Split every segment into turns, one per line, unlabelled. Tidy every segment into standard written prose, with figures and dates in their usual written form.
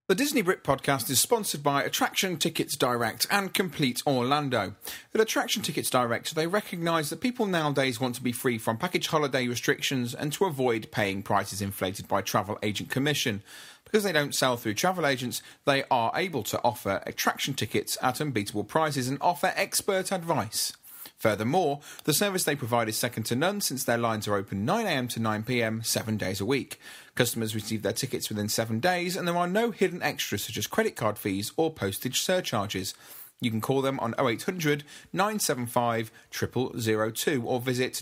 The Disney Brit podcast is sponsored by Attraction Tickets Direct and Complete Orlando. At Attraction Tickets Direct, they recognise that people nowadays want to be free from package holiday restrictions and to avoid paying prices inflated by travel agent commission. Because they don't sell through travel agents, they are able to offer attraction tickets at unbeatable prices and offer expert advice. Furthermore, the service they provide is second to none since their lines are open 9am to 9pm 7 days a week. Customers receive their tickets within 7 days and there are no hidden extras such as credit card fees or postage surcharges. You can call them on 0800 975 0002 or visit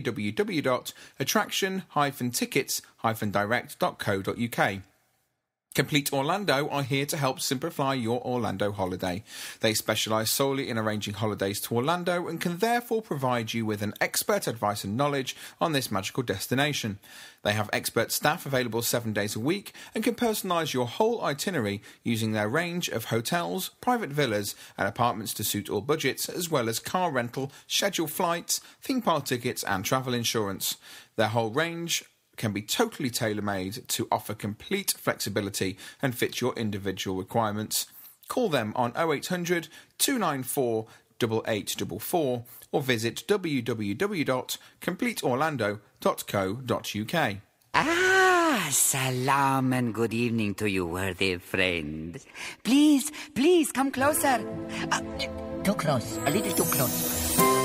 www.attraction-tickets-direct.co.uk. Complete Orlando are here to help simplify your Orlando holiday. They specialise solely in arranging holidays to Orlando and can therefore provide you with an expert advice and knowledge on this magical destination. They have expert staff available 7 days a week and can personalise your whole itinerary using their range of hotels, private villas and apartments to suit all budgets, as well as car rental, scheduled flights, theme park tickets and travel insurance. Their whole range can be totally tailor-made to offer complete flexibility and fit your individual requirements. Call them on 0800 294 8844 or visit www.completeorlando.co.uk.
Salam and good evening to you, worthy friend. Please, come closer. Too close, a little too close.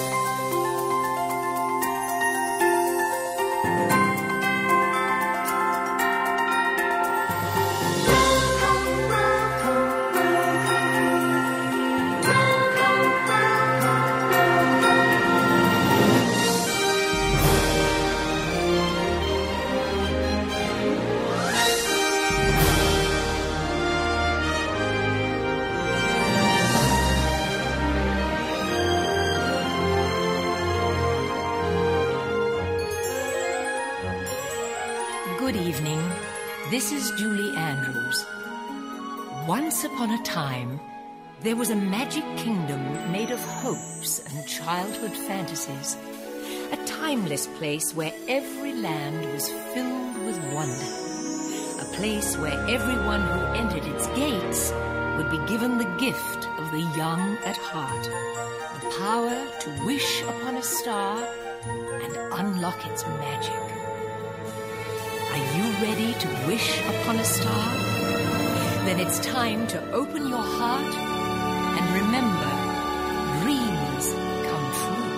Good evening. This is Julie Andrews. Once upon a time, there was a magic kingdom made of hopes and childhood fantasies. A timeless place where every land was filled with wonder. A place where everyone who entered its gates would be given the gift of the young at heart. The power to wish upon a star and unlock its magic. Are you ready to wish upon a star? Then it's time to open your heart and remember, dreams come true.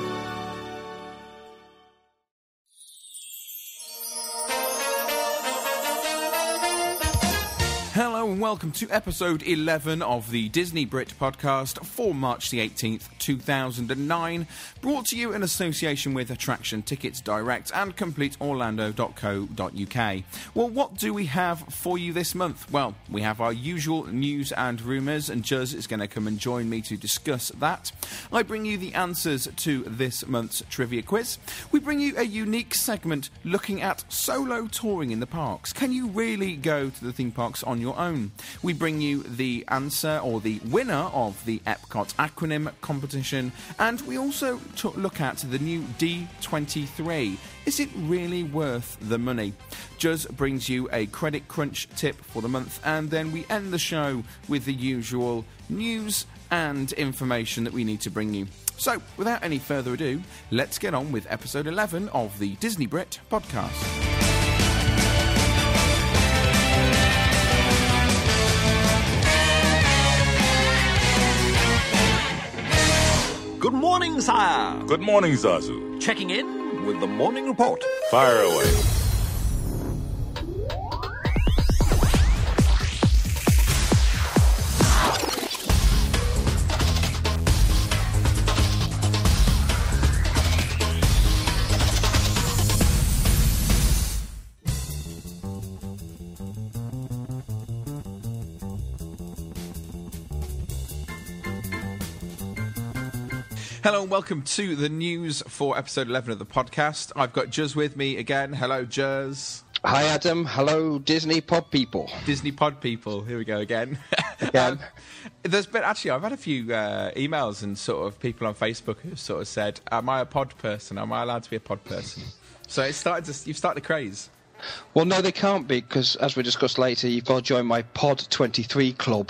Hello and welcome to episode 11 of the Disney Brit podcast for March the 18th, 2009, brought to you in association with Attraction Tickets Direct and CompleteOrlando.co.uk. Well, what do we have for you this month? Well, we have our usual news and rumours, and Juz is going to come and join me to discuss that. I bring you the answers to this month's trivia quiz. We bring you a unique segment looking at solo touring in the parks. Can you really go to the theme parks on your own? We bring you the answer or the winner of the Epcot acronym competition, and we also look at the new D23. Is it really worth the money? Juz brings you a credit crunch tip for the month, and then we end the show with the usual news and information that we need to bring you. So, without any further ado, let's get on with episode 11 of the Disney Brit podcast.
Good morning, sire.
Good morning, Zazu.
Checking in with the morning report.
Fire away.
Hello and welcome to the news for episode 11 of the podcast. I've got Juz with me again. Hello, Juz.
Hi, Adam. Hello, Disney Pod people.
Disney Pod people. Here we go again.
Again.
There's been, actually, I've had a few emails and sort of people on Facebook who sort of said, am I a pod person? Am I allowed to be a pod person? So you've started a craze.
Well, no, they can't be, because, as we discussed later, you've got to join my Pod 23 club.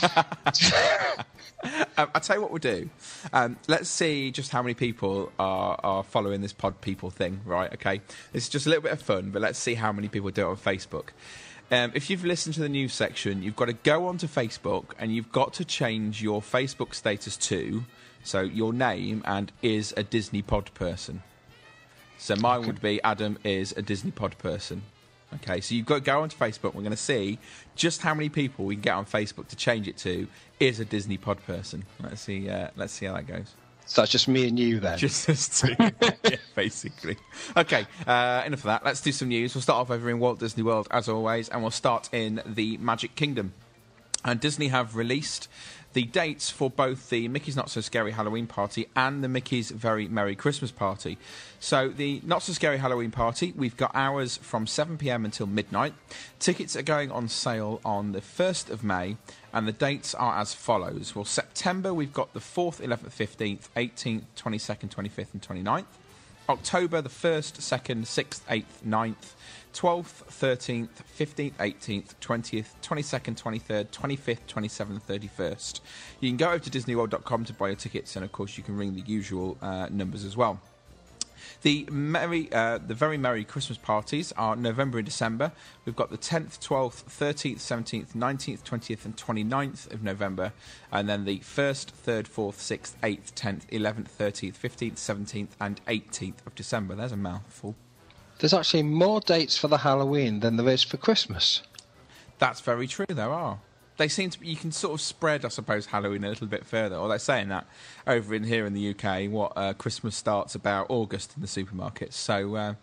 I'll tell you what we'll do. Let's see just how many people are following this Pod People thing, right? Okay. It's just a little bit of fun, but let's see how many people do it on Facebook. If you've listened to the news section, you've got to go onto Facebook and you've got to change your Facebook status to, so your name and is a Disney Pod person. So mine would be Adam is a Disney Pod person. Okay, so you've got to go onto Facebook. We're going to see just how many people we can get on Facebook to change it to is a Disney Pod person. Let's see how that goes.
So that's just me and you then.
Just us two, yeah, basically. Okay, enough of that. Let's do some news. We'll start off over in Walt Disney World, as always, and we'll start in the Magic Kingdom. And Disney have released the dates for both the Mickey's Not So Scary Halloween Party and the Mickey's Very Merry Christmas Party. So the Not So Scary Halloween Party, we've got hours from 7 p.m. until midnight. Tickets are going on sale on the 1st of May, and the dates are as follows. Well, September, we've got the 4th, 11th, 15th, 18th, 22nd, 25th and 29th. October, the 1st, 2nd, 6th, 8th, 9th, 12th, 13th, 15th, 18th, 20th, 22nd, 23rd, 25th, 27th and 31st. You can go over to disneyworld.com to buy your tickets, and of course you can ring the usual numbers as well. The Very Merry Christmas parties are November and December. We've got the 10th, 12th, 13th, 17th, 19th, 20th and 29th of November. And then the 1st, 3rd, 4th, 6th, 8th, 10th, 11th, 13th, 15th, 17th and 18th of December. There's a mouthful.
There's actually more dates for the Halloween than there is for Christmas.
That's very true, there are. They seem to be, you can sort of spread, I suppose, Halloween a little bit further. Or they're saying that over in here in the UK, Christmas starts about August in the supermarkets. So,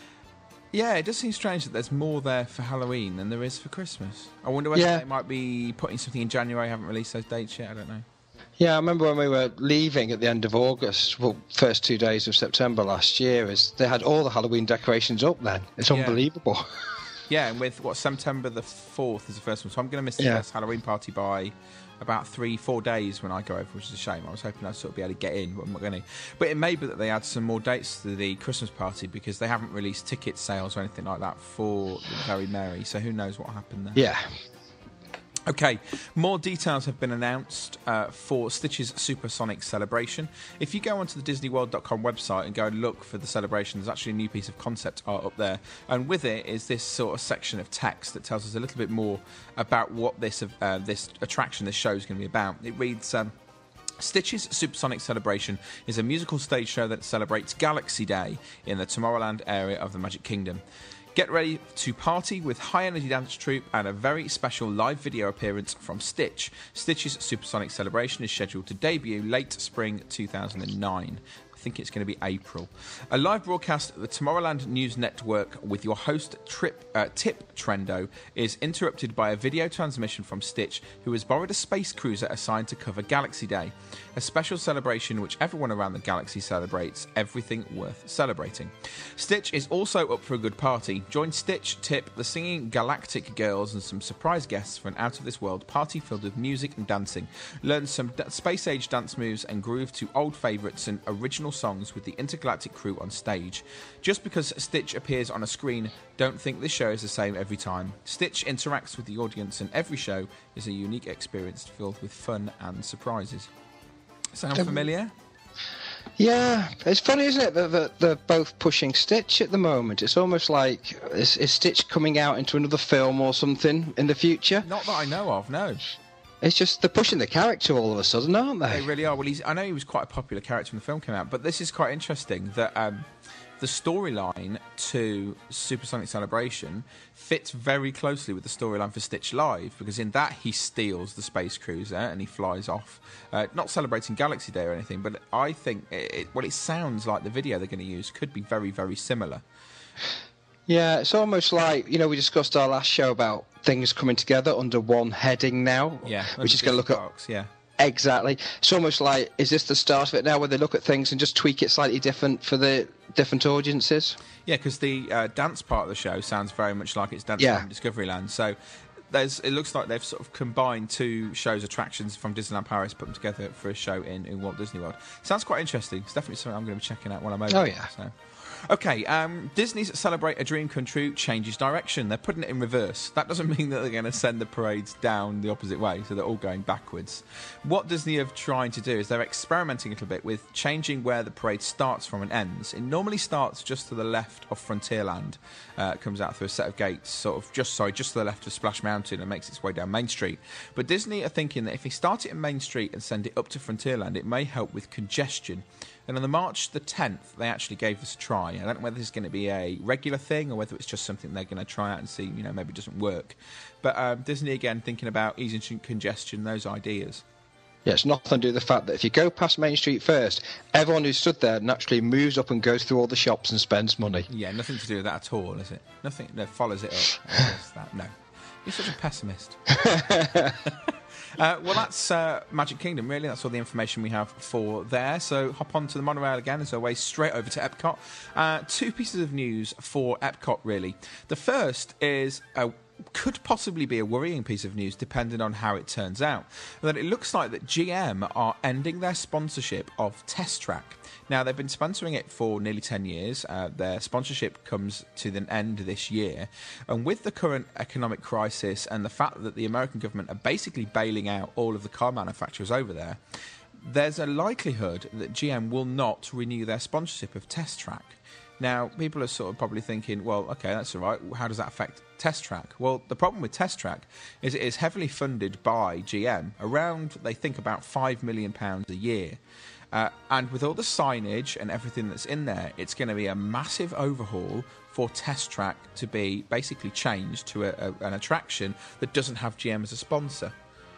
yeah, it does seem strange that there's more there for Halloween than there is for Christmas. I wonder whether they might be putting something in January. I haven't released those dates yet. I don't know.
Yeah, I remember when we were leaving at the end of August, well, first 2 days of September last year, they had all the Halloween decorations up then. It's unbelievable.
Yeah, and with September the 4th is the first one, so I'm going to miss the first Halloween party by about 3-4 days when I go over, which is a shame. I was hoping I'd sort of be able to get in, but I'm not going to. But it may be that they add some more dates to the Christmas party because they haven't released ticket sales or anything like that for the Very Merry, so who knows what happened there.
Yeah.
Okay, more details have been announced for Stitch's Supersonic Celebration. If you go onto the DisneyWorld.com website and go and look for the celebration, there's actually a new piece of concept art up there. And with it is this sort of section of text that tells us a little bit more about what this attraction, this show is going to be about. It reads... Stitch's Supersonic Celebration is a musical stage show that celebrates Galaxy Day in the Tomorrowland area of the Magic Kingdom. Get ready to party with High Energy Dance Troupe and a very special live video appearance from Stitch. Stitch's Supersonic Celebration is scheduled to debut late spring 2009. I think it's going to be April. A live broadcast of the Tomorrowland News Network with your host, Tip Trendo, is interrupted by a video transmission from Stitch, who has borrowed a space cruiser assigned to cover Galaxy Day, a special celebration in which everyone around the galaxy celebrates everything worth celebrating. Stitch is also up for a good party. Join Stitch, Tip, the singing Galactic Girls, and some surprise guests for an out-of-this-world party filled with music and dancing. Learn some space-age dance moves and groove to old favourites and original songs with the intergalactic crew on stage. Just because Stitch appears on a screen, don't think this show is the same every time. Stitch interacts with the audience, and every show is a unique experience filled with fun and surprises. Sound familiar?
Yeah, it's funny, isn't it, that they're both pushing Stitch at the moment. It's almost like, is Stitch coming out into another film or something in the future?
Not that I know of, no.
It's just they're pushing the character all of a sudden, aren't they?
They really are. Well, I know he was quite a popular character when the film came out, but this is quite interesting that the storyline to Supersonic Celebration fits very closely with the storyline for Stitch Live, because in that he steals the space cruiser and he flies off, not celebrating Galaxy Day or anything, but I think it sounds like the video they're going to use could be very, very similar.
Yeah, it's almost like, we discussed our last show about things coming together under one heading now.
Yeah,
which is going to look at... Exactly. It's almost like, is this the start of it now, where they look at things and just tweak it slightly different for the different audiences?
Yeah, because the dance part of the show sounds very much like it's Dance from Discoveryland. So it looks like they've sort of combined two shows, attractions from Disneyland Paris, put them together for a show in Walt Disney World. Sounds quite interesting. It's definitely something I'm going to be checking out while I'm over there.
Yeah.
So. Okay, Disney's Celebrate a Dream Come True changes direction. They're putting it in reverse. That doesn't mean that they're going to send the parades down the opposite way, so they're all going backwards. What Disney are trying to do is they're experimenting a little bit with changing where the parade starts from and ends. It normally starts just to the left of Frontierland. It comes out through a set of gates, just to the left of Splash Mountain, and makes its way down Main Street. But Disney are thinking that if they start it in Main Street and send it up to Frontierland, it may help with congestion. And on the March the 10th, they actually gave this a try. I don't know whether this is going to be a regular thing or whether it's just something they're going to try out and see, maybe it doesn't work. But Disney, again, thinking about easing congestion, those ideas.
Yeah, it's nothing to do with the fact that if you go past Main Street first, everyone who stood there naturally moves up and goes through all the shops and spends money.
Yeah, nothing to do with that at all, is it? Nothing that follows it up. No. You're such a pessimist. Well, that's Magic Kingdom, really. That's all the information we have for there. So hop on to the monorail again as our way straight over to Epcot. Two pieces of news for Epcot, really. The first is could possibly be a worrying piece of news depending on how it turns out. That it looks like that GM are ending their sponsorship of Test Track. Now, they've been sponsoring it for nearly 10 years. Their sponsorship comes to an end this year. And with the current economic crisis and the fact that the American government are basically bailing out all of the car manufacturers over there, there's a likelihood that GM will not renew their sponsorship of Test Track. Now, people are sort of probably thinking, well, okay, that's all right. How does that affect Test Track? Well, the problem with Test Track is it is heavily funded by GM, around, they think, about £5 million a year. And with all the signage and everything that's in there, it's going to be a massive overhaul for Test Track to be basically changed to an attraction that doesn't have GM as a sponsor.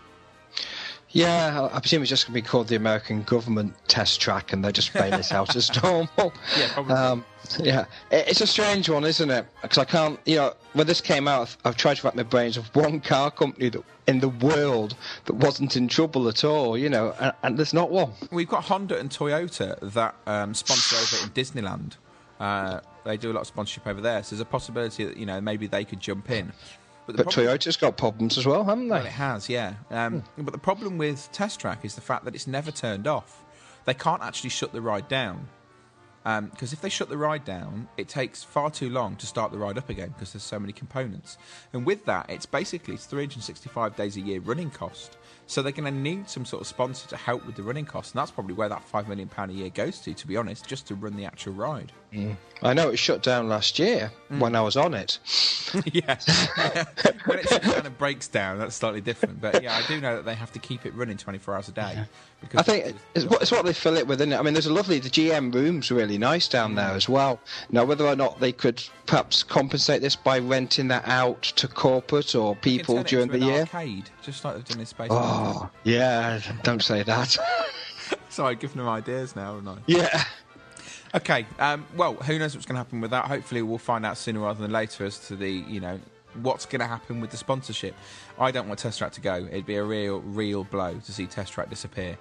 Yeah, I presume it's just going to be called the American Government Test Track, and they're just playing this out as normal.
Yeah, probably.
Yeah, it's a strange one, isn't it? Because I can't, when this came out, I've tried to wrap my brains of one car company in the world that wasn't in trouble at all, and there's not one.
We've got Honda and Toyota that sponsor over in Disneyland. They do a lot of sponsorship over there, so there's a possibility that, maybe they could jump in.
But Toyota's got problems as well, haven't they?
Well, it has, yeah. But the problem with Test Track is the fact that it's never turned off. They can't actually shut the ride down. Because if they shut the ride down, it takes far too long to start the ride up again because there's so many components. And with that, it's 365 days a year running cost. So they're going to need some sort of sponsor to help with the running costs. And that's probably where that £5 million a year goes to be honest, just to run the actual ride.
I know it shut down last year when I was on it.
Yeah. When it shuts down and breaks down, that's slightly different. But yeah, I do know that they have to keep it running 24 hours a day. Because
I think it's what they fill it with, isn't it? I mean, the GM room's really nice down there as well. Now, whether or not they could perhaps compensate this by renting that out to corporate or people during the year.
Arcade, just like they've done in Space.
Oh, yeah, don't say that.
Sorry, giving them ideas now, haven't I?
Yeah.
Okay, well, who knows what's going to happen with that. Hopefully we'll find out sooner rather than later as to the, what's going to happen with the sponsorship. I don't want Test Track to go. It'd be a real blow to see Test Track disappear.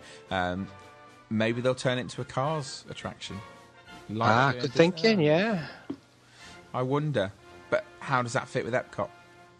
Maybe they'll turn it into a Cars attraction.
Good thinking, yeah.
I wonder. But how does that fit with Epcot?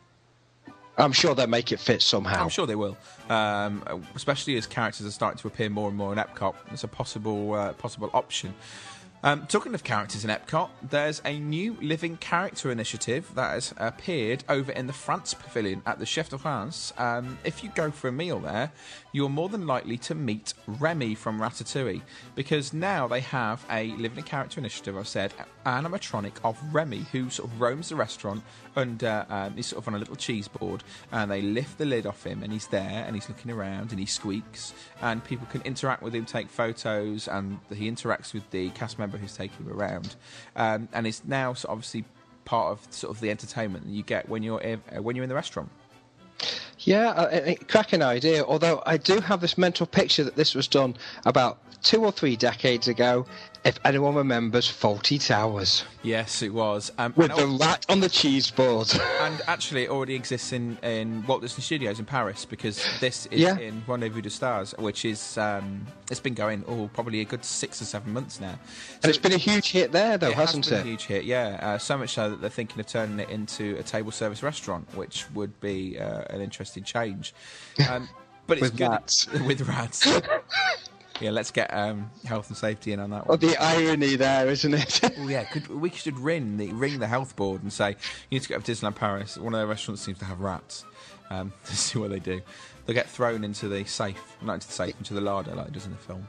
I'm sure they'll make it fit somehow.
I'm sure they will. Especially as characters are starting to appear more and more in Epcot. It's a possible option. Talking of characters in Epcot, there's a new living character initiative that has appeared over in the France Pavilion at the Chef de France. If you go for a meal there, you're more than likely to meet Remy from Ratatouille, because now they have a living character initiative, I've said, animatronic of Remy, who sort of roams the restaurant under, he's sort of on a little cheese board, and they lift the lid off him, and he's there, and he's looking around, and he squeaks, and people can interact with him, take photos, and he interacts with the cast member who's taking him around, and it's now sort of obviously part of sort of the entertainment that you get when you're in the restaurant.
Yeah, a cracking idea, although I do have this mental picture that this was done about 2 or 3 decades ago, if anyone remembers Fawlty Towers.
Yes, it was.
With the rat on the cheese board.
And actually it already exists in Walt Disney Studios in Paris, because this is in Rendezvous de Stars, which is, it's been going, probably a good 6 or 7 months now.
And it's been a huge hit there, though, hasn't it?
It has been a huge hit, yeah. So much so that they're thinking of turning it into a table service restaurant, which would be an interesting change. But it's
with
good.
Rats.
With rats. Yeah, let's get health and safety in on that
Oh,
one.
the irony there, isn't it?
Well, yeah, we should ring the health board and say, you need to go to Disneyland Paris. One of their restaurants seems to have rats. To see what they do. They'll get thrown into the safe. Not into the safe, into the larder like it does in the film.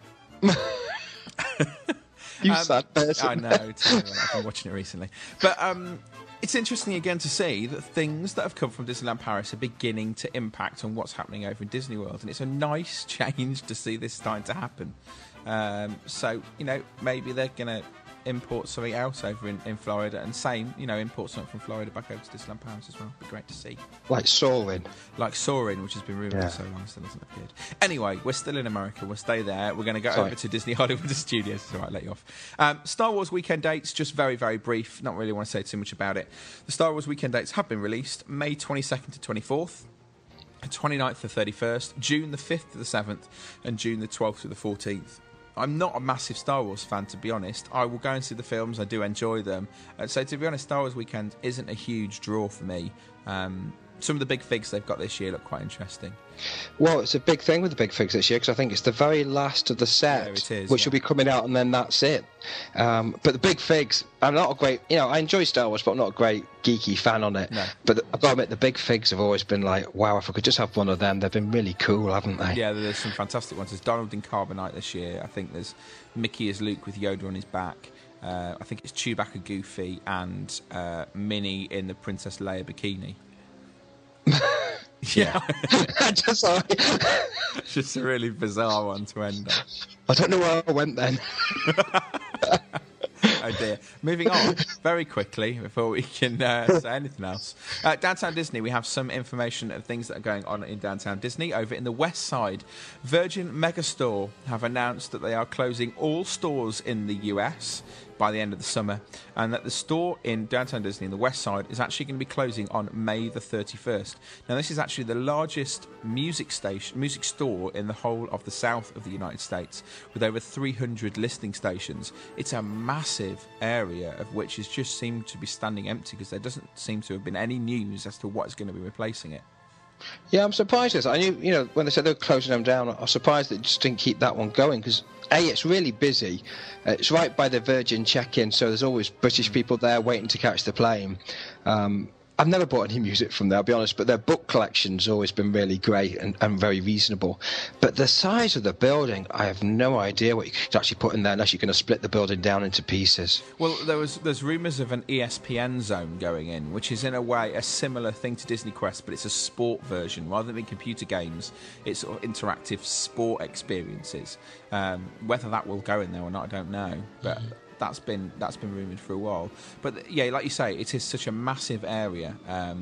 You sad person.
I know, I've been watching it recently. But it's interesting again to see that things that have come from Disneyland Paris are beginning to impact on what's happening over in Disney World. And it's a nice change to see this starting to happen. So, maybe they're going to import something else over in Florida, and same, import something from Florida back over to Disneyland Paris as well. It'd be great to see.
Like Soarin'.
Like Soarin', which has been rumoured for so long, still hasn't appeared. Anyway, we're still in America. We'll stay there. We're going to go over to Disney Hollywood Studios. It's all right, I'll let you off. Star Wars weekend dates, just very, very brief. Not really want to say too much about it. The Star Wars weekend dates have been released. May 22nd to 24th. 29th to 31st. June the 5th to the 7th. And June the 12th to the 14th. I'm not a massive Star Wars fan, to be honest. I will go and see the films. I do enjoy them. So, to be honest, Star Wars Weekend isn't a huge draw for me. Some of the big figs they've got this year look quite interesting.
Well, it's a big thing with the big figs this year, because I think it's the very last of the set, which will be coming out, and then that's it. But the big figs, I'm not a great... I enjoy Star Wars, but I'm not a great geeky fan on it. No. But I've got to admit, the big figs have always been like, wow, if I could just have one of them, they've been really cool, haven't they?
Yeah, there's some fantastic ones. There's Donald in Carbonite this year. I think there's Mickey as Luke with Yoda on his back. I think it's Chewbacca Goofy and Minnie in the Princess Leia bikini. Yeah. Just a really bizarre one to end on.
I don't know where I went then.
Oh dear. Moving on very quickly before we can say anything else. Downtown Disney, we have some information of things that are going on in Downtown Disney. Over in the West Side, Virgin Megastore have announced that they are closing all stores in the US by the end of the summer, and that the store in Downtown Disney in the West Side is actually going to be closing on May the 31st. Now, this is actually the largest music store in the whole of the south of the United States, with over 300 listening stations. It's a massive area of which has just seemed to be standing empty, because there doesn't seem to have been any news as to what is going to be replacing it.
Yeah, I'm surprised. I knew, when they said they were closing them down, I was surprised that they just didn't keep that one going, because it's really busy. It's right by the Virgin check-in, so there's always British people there waiting to catch the plane. I've never bought any music from there, I'll be honest, but their book collection's always been really great and very reasonable. But the size of the building, I have no idea what you could actually put in there unless you're going to split the building down into pieces.
Well, there's rumours of an ESPN zone going in, which is in a way a similar thing to Disney Quest, but it's a sport version. Rather than being computer games, it's sort of interactive sport experiences. Whether that will go in there or not, I don't know. But that's been rumoured for a while. But yeah, like you say, it is such a massive area.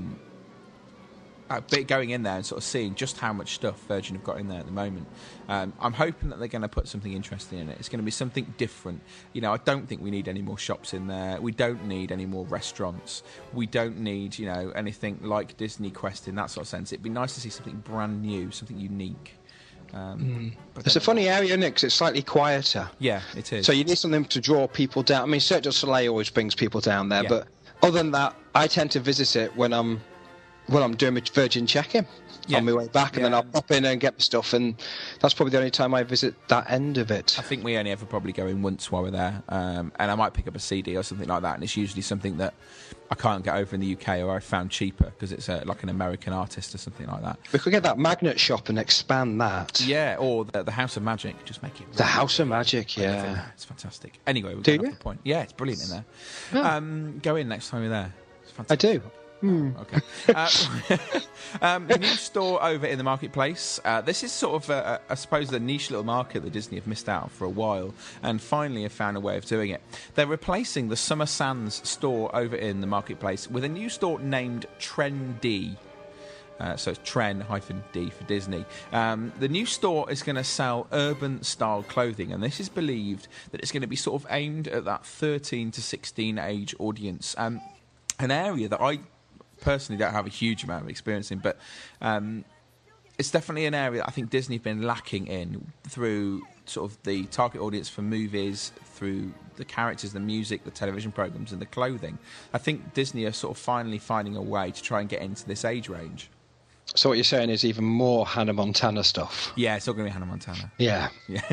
Going in there and sort of seeing just how much stuff Virgin have got in there at the moment. I'm hoping that they're going to put something interesting in it. It's going to be something different. I don't think we need any more shops in there. We don't need any more restaurants. We don't need, anything like Disney Quest in that sort of sense. It'd be nice to see something brand new, something unique.
It's a funny area, Nick, 'cause it's slightly quieter.
Yeah, it is.
So you need something to draw people down. I mean, Cirque du Soleil always brings people down there, but other than that, I tend to visit it when I'm doing my Virgin check-in on my way back, and then I'll pop in and get the stuff, and that's probably the only time I visit that end of it.
I think we only ever probably go in once while we're there, and I might pick up a CD or something like that, and it's usually something that I can't get over in the UK, or I found cheaper because it's like an American artist or something like that.
We could get that magnet shop and expand that.
Yeah, or the House of Magic, just make it really
the House of Magic, yeah.
It's fantastic. Anyway, we're going off the point. Yeah, it's brilliant in there.
Oh.
Go in next time you're there. It's fantastic.
I do.
Okay. New store over in the marketplace. This is sort of, I suppose, the niche little market that Disney have missed out on for a while, and finally have found a way of doing it. They're replacing the Summer Sands store over in the marketplace with a new store named Trendy. So it's Tren-D for Disney. The new store is going to sell urban-style clothing, and this is believed that it's going to be sort of aimed at that 13 to 16 age audience. An area that I personally don't have a huge amount of experience in, but it's definitely an area that I think Disney have been lacking in through sort of the target audience for movies, through the characters, the music, the television programs, and the clothing. I think Disney are sort of finally finding a way to try and get into this age range.
So what you're saying is even more Hannah Montana stuff?
Yeah, it's all going to be Hannah Montana.
Yeah.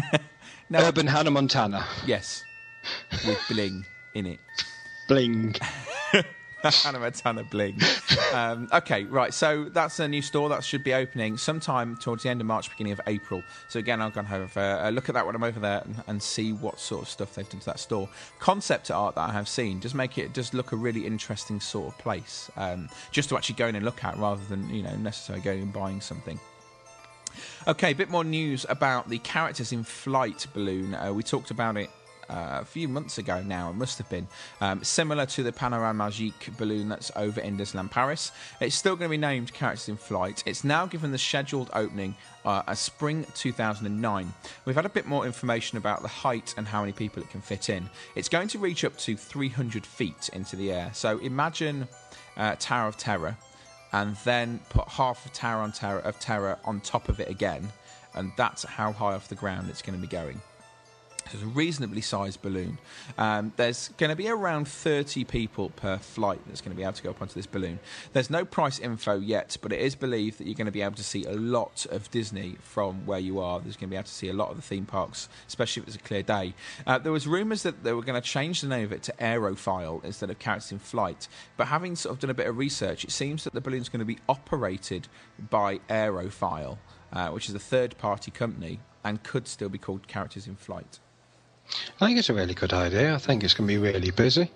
No,
Urban Hannah Montana.
yes, with bling in it.
Bling.
Hannah Montana bling. Okay, right. So that's a new store that should be opening sometime towards the end of March, beginning of April. So again, I'm going to have a look at that when I'm over there and see what sort of stuff they've done to that store. Concept art that I have seen does look a really interesting sort of place, just to actually go in and look at rather than necessarily going and buying something. Okay, a bit more news about the Characters in Flight balloon. We talked about it a few months ago now, it must have been. Similar to the Panorama Magique balloon that's over in Disneyland Paris. It's still going to be named Characters in Flight. It's now given the scheduled opening as spring 2009. We've had a bit more information about the height and how many people it can fit in. It's going to reach up to 300 feet into the air. So imagine Tower of Terror, and then put half of Tower of Terror on top of it again, and that's how high off the ground it's going to be going. It's a reasonably sized balloon. There's going to be around 30 people per flight that's going to be able to go up onto this balloon. There's no price info yet, but it is believed that you're going to be able to see a lot of Disney from where you are. There's going to be able to see a lot of the theme parks, especially if it's a clear day. There was rumours that they were going to change the name of it to Aerophile instead of Characters in Flight. But having sort of done a bit of research, it seems that the balloon's going to be operated by Aerophile, which is a third-party company, and could still be called Characters in Flight.
I think it's a really good idea. I think it's going to be really busy.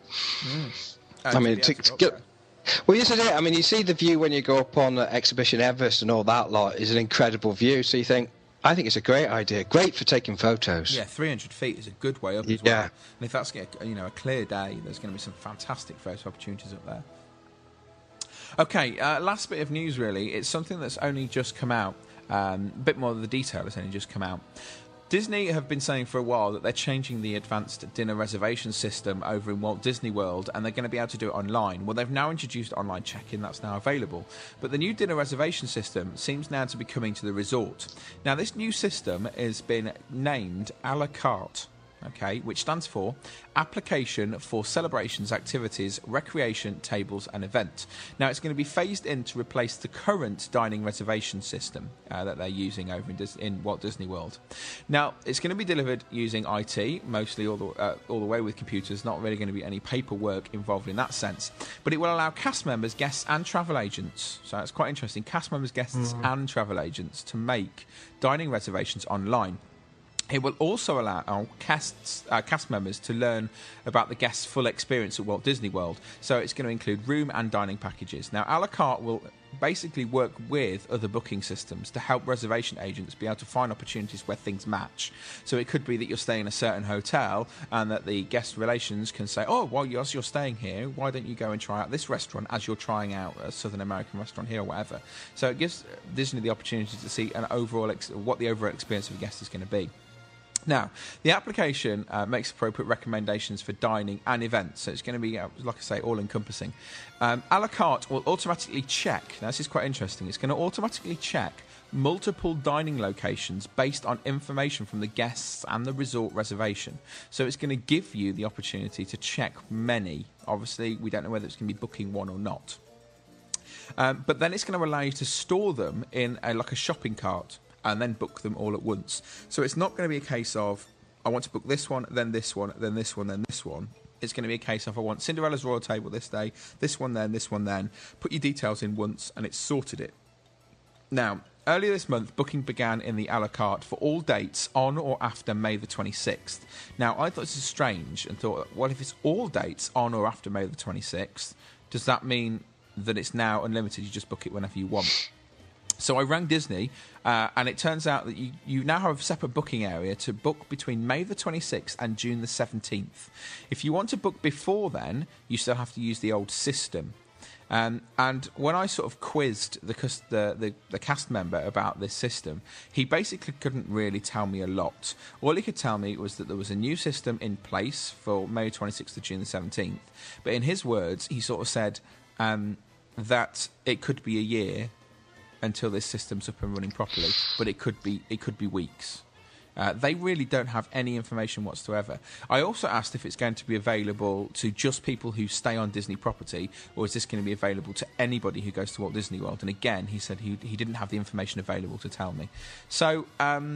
I mean, well, yes, it is. I mean, you see the view when you go up on Exhibition Everest and all that lot is an incredible view. So you think, I think it's a great idea. Great for taking photos.
Yeah, 300 feet is a good way up as well. And if that's a clear day, there's going to be some fantastic photo opportunities up there. Okay, last bit of news, really. It's something that's only just come out. A bit more of the detail has only just come out. Disney have been saying for a while that they're changing the advanced dinner reservation system over in Walt Disney World, and they're going to be able to do it online. Well, they've now introduced online check-in. That's now available. But the new dinner reservation system seems now to be coming to the resort. Now, this new system has been named a la carte, okay, which stands for Application for Celebrations, Activities, Recreation, Tables and Event. Now, it's going to be phased in to replace the current dining reservation system that they're using over in Walt Disney World. Now, it's going to be delivered using IT, mostly all the way with computers, not really going to be any paperwork involved in that sense. But it will allow cast members, guests and travel agents, so it's quite interesting, cast members, guests and travel agents to make dining reservations online. It will also allow our cast members to learn about the guest's full experience at Walt Disney World. So it's going to include room and dining packages. Now, a la carte will basically work with other booking systems to help reservation agents be able to find opportunities where things match. So it could be that you're staying in a certain hotel and that the guest relations can say, oh, well, as you're staying here, why don't you go and try out this restaurant as you're trying out a Southern American restaurant here or whatever. So it gives Disney the opportunity to see what the overall experience of a guest is going to be. Now, the application makes appropriate recommendations for dining and events, so it's going to be, like I say, all-encompassing. A la carte will automatically check, now this is quite interesting, it's going to automatically check multiple dining locations based on information from the guests and the resort reservation. So it's going to give you the opportunity to check many. Obviously, we don't know whether it's going to be booking one or not. But then it's going to allow you to store them in like a shopping cart, and then book them all at once. So it's not going to be a case of, I want to book this one, then this one, then this one, then this one. It's going to be a case of, I want Cinderella's Royal Table this day, this one then, this one then. Put your details in once, and it's sorted it. Now, earlier this month, booking began in the a la carte for all dates on or after May the 26th. Now, I thought this was strange and thought, well, if it's all dates on or after May the 26th, does that mean that it's now unlimited? You just book it whenever you want? So I rang Disney, and it turns out that you now have a separate booking area to book between May the 26th and June the 17th. If you want to book before then, you still have to use the old system. And when I sort of quizzed the cast member about this system, he basically couldn't really tell me a lot. All he could tell me was that there was a new system in place for May 26th to June the 17th. But in his words, he sort of said that it could be a year until this system's up and running properly, but it could be weeks. They really don't have any information whatsoever. I also asked if it's going to be available to just people who stay on Disney property, or is this going to be available to anybody who goes to Walt Disney World? And again, he said he didn't have the information available to tell me. So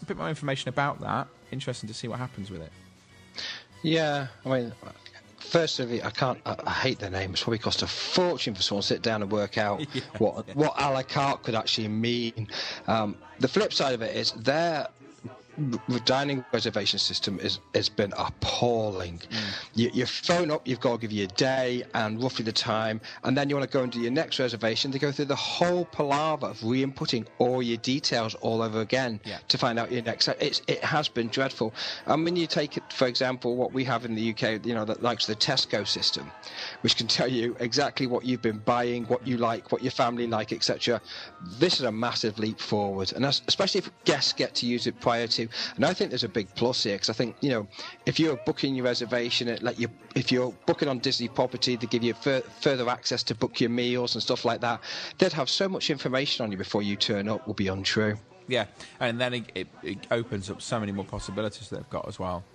a bit more information about that. Interesting to see what happens with it.
Yeah, I mean, firstly, I hate their name. It's probably cost a fortune for someone to sit down and work out what a la carte could actually mean. The flip side of it is their dining reservation system has been appalling. You phone up, you've got to give you a day and roughly the time, and then you want to go and do your next reservation. They go through the whole palaver of re-inputting all your details all over again to find out your next. It has been dreadful. And when you take it, for example, what we have in the UK, that likes the Tesco system, which can tell you exactly what you've been buying, what you like, what your family like, etc. This is a massive leap forward, and especially if guests get to use it prior to. And I think there's a big plus here, because I think, if you're booking your reservation, if you're booking on Disney property, they give you further access to book your meals and stuff like that. They'd have so much information on you before you turn up will be untrue.
Yeah, and then it opens up so many more possibilities that they've got as well.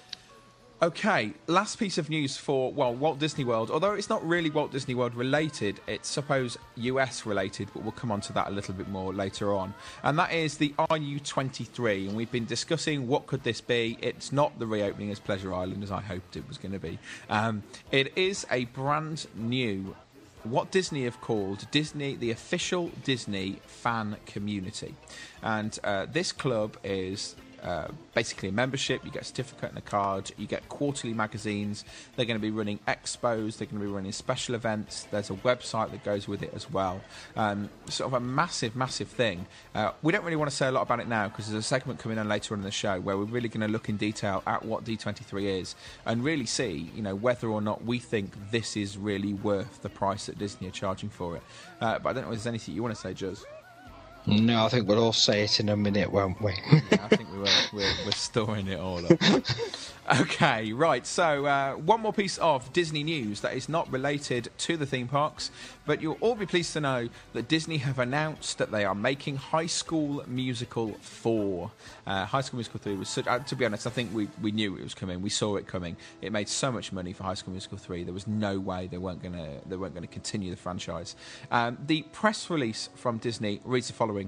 Okay, last piece of news for, Walt Disney World. Although it's not really Walt Disney World related, it's, suppose, US related, but we'll come on to that a little bit more later on. And that is the RU23, and we've been discussing what could this be. It's not the reopening as Pleasure Island, as I hoped it was going to be. It is a brand new, what Disney have called the official Disney fan community. And this club is basically a membership. You get a certificate and a card. You get quarterly magazines. They're going to be running expos. They're going to be running special events. There's a website that goes with it as well. Sort of a massive, massive thing. We don't really want to say a lot about it now, because there's a segment coming on later on in the show where we're really going to look in detail at what D23 is and really see, whether or not we think this is really worth the price that Disney are charging for it. But I don't know if there's anything you want to say, Juz.
No, I think we'll all say it in a minute, won't we?
Yeah, I think we will. We're storing it all up. Okay, right. So one more piece of Disney news that is not related to the theme parks, but you'll all be pleased to know that Disney have announced that they are making High School Musical 4. High School Musical 3 was such... to be honest, I think we knew it was coming. We saw it coming. It made so much money for High School Musical 3. There was no way they weren't going to continue the franchise. The press release from Disney reads the following.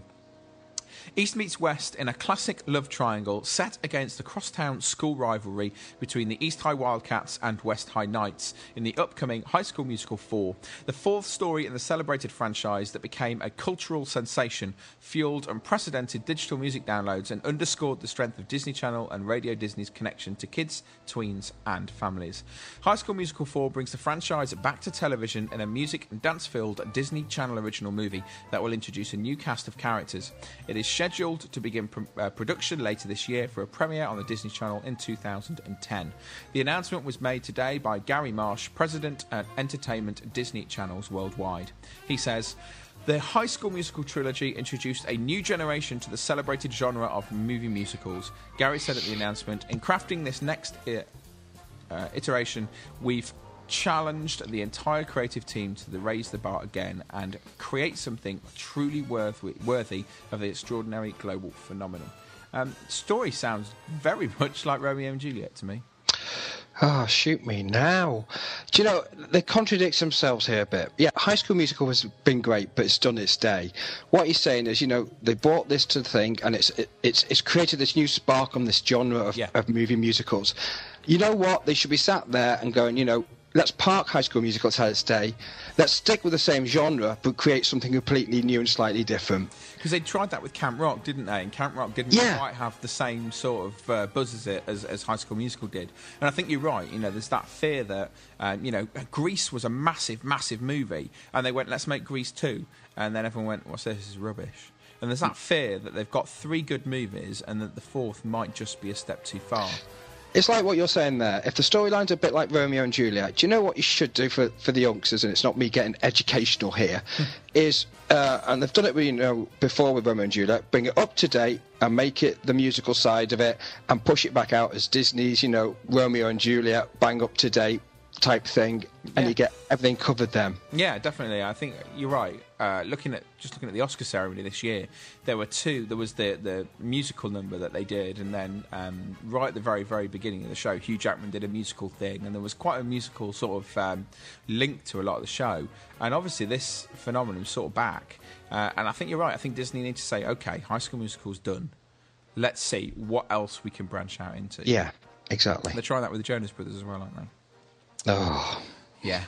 East meets West in a classic love triangle set against the crosstown school rivalry between the East High Wildcats and West High Knights in the upcoming High School Musical 4, the fourth story in the celebrated franchise that became a cultural sensation, fueled unprecedented digital music downloads, and underscored the strength of Disney Channel and Radio Disney's connection to kids, tweens and families. High School Musical 4 brings the franchise back to television in a music and dance-filled Disney Channel original movie that will introduce a new cast of characters. It is scheduled to begin production later this year for a premiere on the Disney Channel in 2010. The announcement was made today by Gary Marsh, President at Entertainment Disney Channels Worldwide. He says, "The High School Musical trilogy introduced a new generation to the celebrated genre of movie musicals." Gary said at the announcement, "In crafting this next iteration, we've challenged the entire creative team to raise the bar again and create something truly worthy of the extraordinary global phenomenon." Story sounds very much like Romeo and Juliet to me.
Oh, shoot me now. Do you know, they contradict themselves here a bit. Yeah, High School Musical has been great, but it's done its day. What he's saying is, they brought this to the thing, and it's created this new spark on this genre of movie musicals. You know what? They should be sat there and going, let's park High School Musical to its day. Let's stick with the same genre, but create something completely new and slightly different.
Because they tried that with Camp Rock, didn't they? And Camp Rock didn't quite have the same sort of buzz as High School Musical did. And I think you're right. There's that fear that, Grease was a massive, massive movie. And they went, let's make Grease 2. And then everyone went, what's this? This is rubbish. And there's that fear that they've got 3 good movies and that the 4th might just be a step too far.
It's like what you're saying there. If the storyline's a bit like Romeo and Juliet, do you know what you should do for the youngsters, and it's not me getting educational here, is, and they've done it before with Romeo and Juliet, bring it up to date and make it the musical side of it and push it back out as Disney's, Romeo and Juliet, bang up to date type thing, and you get everything covered then. Yeah,
definitely. I think you're right. Looking at the Oscar ceremony this year, there were 2. There was the musical number that they did, and then right at the very, very beginning of the show, Hugh Jackman did a musical thing, and there was quite a musical sort of link to a lot of the show. And obviously this phenomenon is sort of back. And I think you're right. I think Disney need to say, okay, High School Musical's done. let's see what else we can branch out into.
Yeah, exactly.
They're trying that with the Jonas Brothers as well, aren't they?
Oh.
Yeah.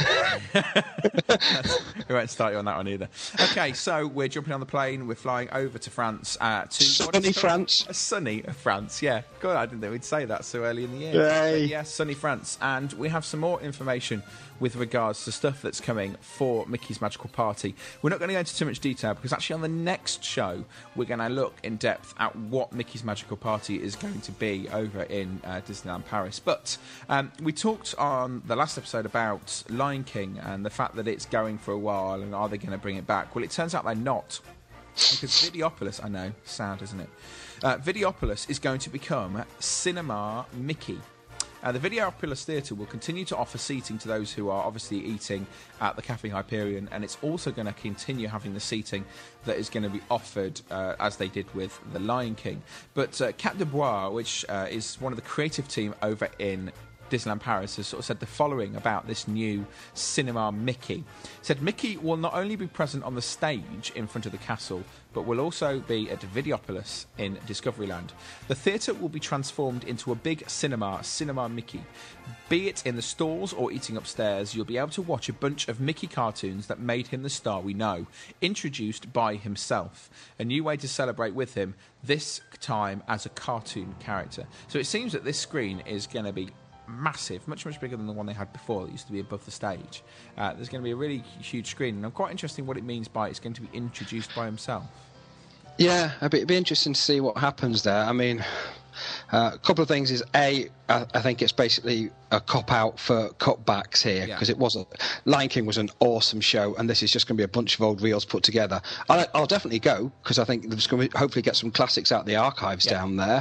We won't start you on that one either. Okay, so we're jumping on the plane. We're flying over to France. To
sunny France.
Sunny France, yeah. God, I didn't think we'd say that so early in the year.
Yay.
Yes, sunny France. And we have some more information with regards to stuff that's coming for Mickey's Magical Party. We're not going to go into too much detail because actually on the next show we're going to look in depth at what Mickey's Magical Party is going to be over in Disneyland Paris. But we talked on the last episode about Lion King and the fact that it's going for a while and are they going to bring it back? Well, it turns out they're not. Because Videopolis, I know, sad, isn't it? Videopolis is going to become Cinema Mickey. The Videopolis Theatre will continue to offer seating to those who are obviously eating at the Café Hyperion, and it's also going to continue having the seating that is going to be offered as they did with The Lion King. But Cat de Bois, which is one of the creative team over in Disneyland Paris, has sort of said the following about this new Cinema Mickey. Said Mickey will not only be present on the stage in front of the castle, but will also be at Videopolis in Discoveryland. The theatre will be transformed into a big cinema, Cinema Mickey. Be it in the stalls or eating upstairs, you'll be able to watch a bunch of Mickey cartoons that made him the star we know, introduced by himself. A new way to celebrate with him, this time as a cartoon character. So it seems that this screen is going to be massive, much bigger than the one they had before that used to be above the stage. There's going to be a really huge screen, and I'm quite interested in what it means by it's going to be introduced by himself.
Yeah, it'd be interesting to see what happens there. I mean, a couple of things is, I think it's basically a cop-out for cutbacks here, because Lion King was an awesome show, and this is just going to be a bunch of old reels put together. I'll definitely go, because I think there's going to hopefully get some classics out of the archives down there.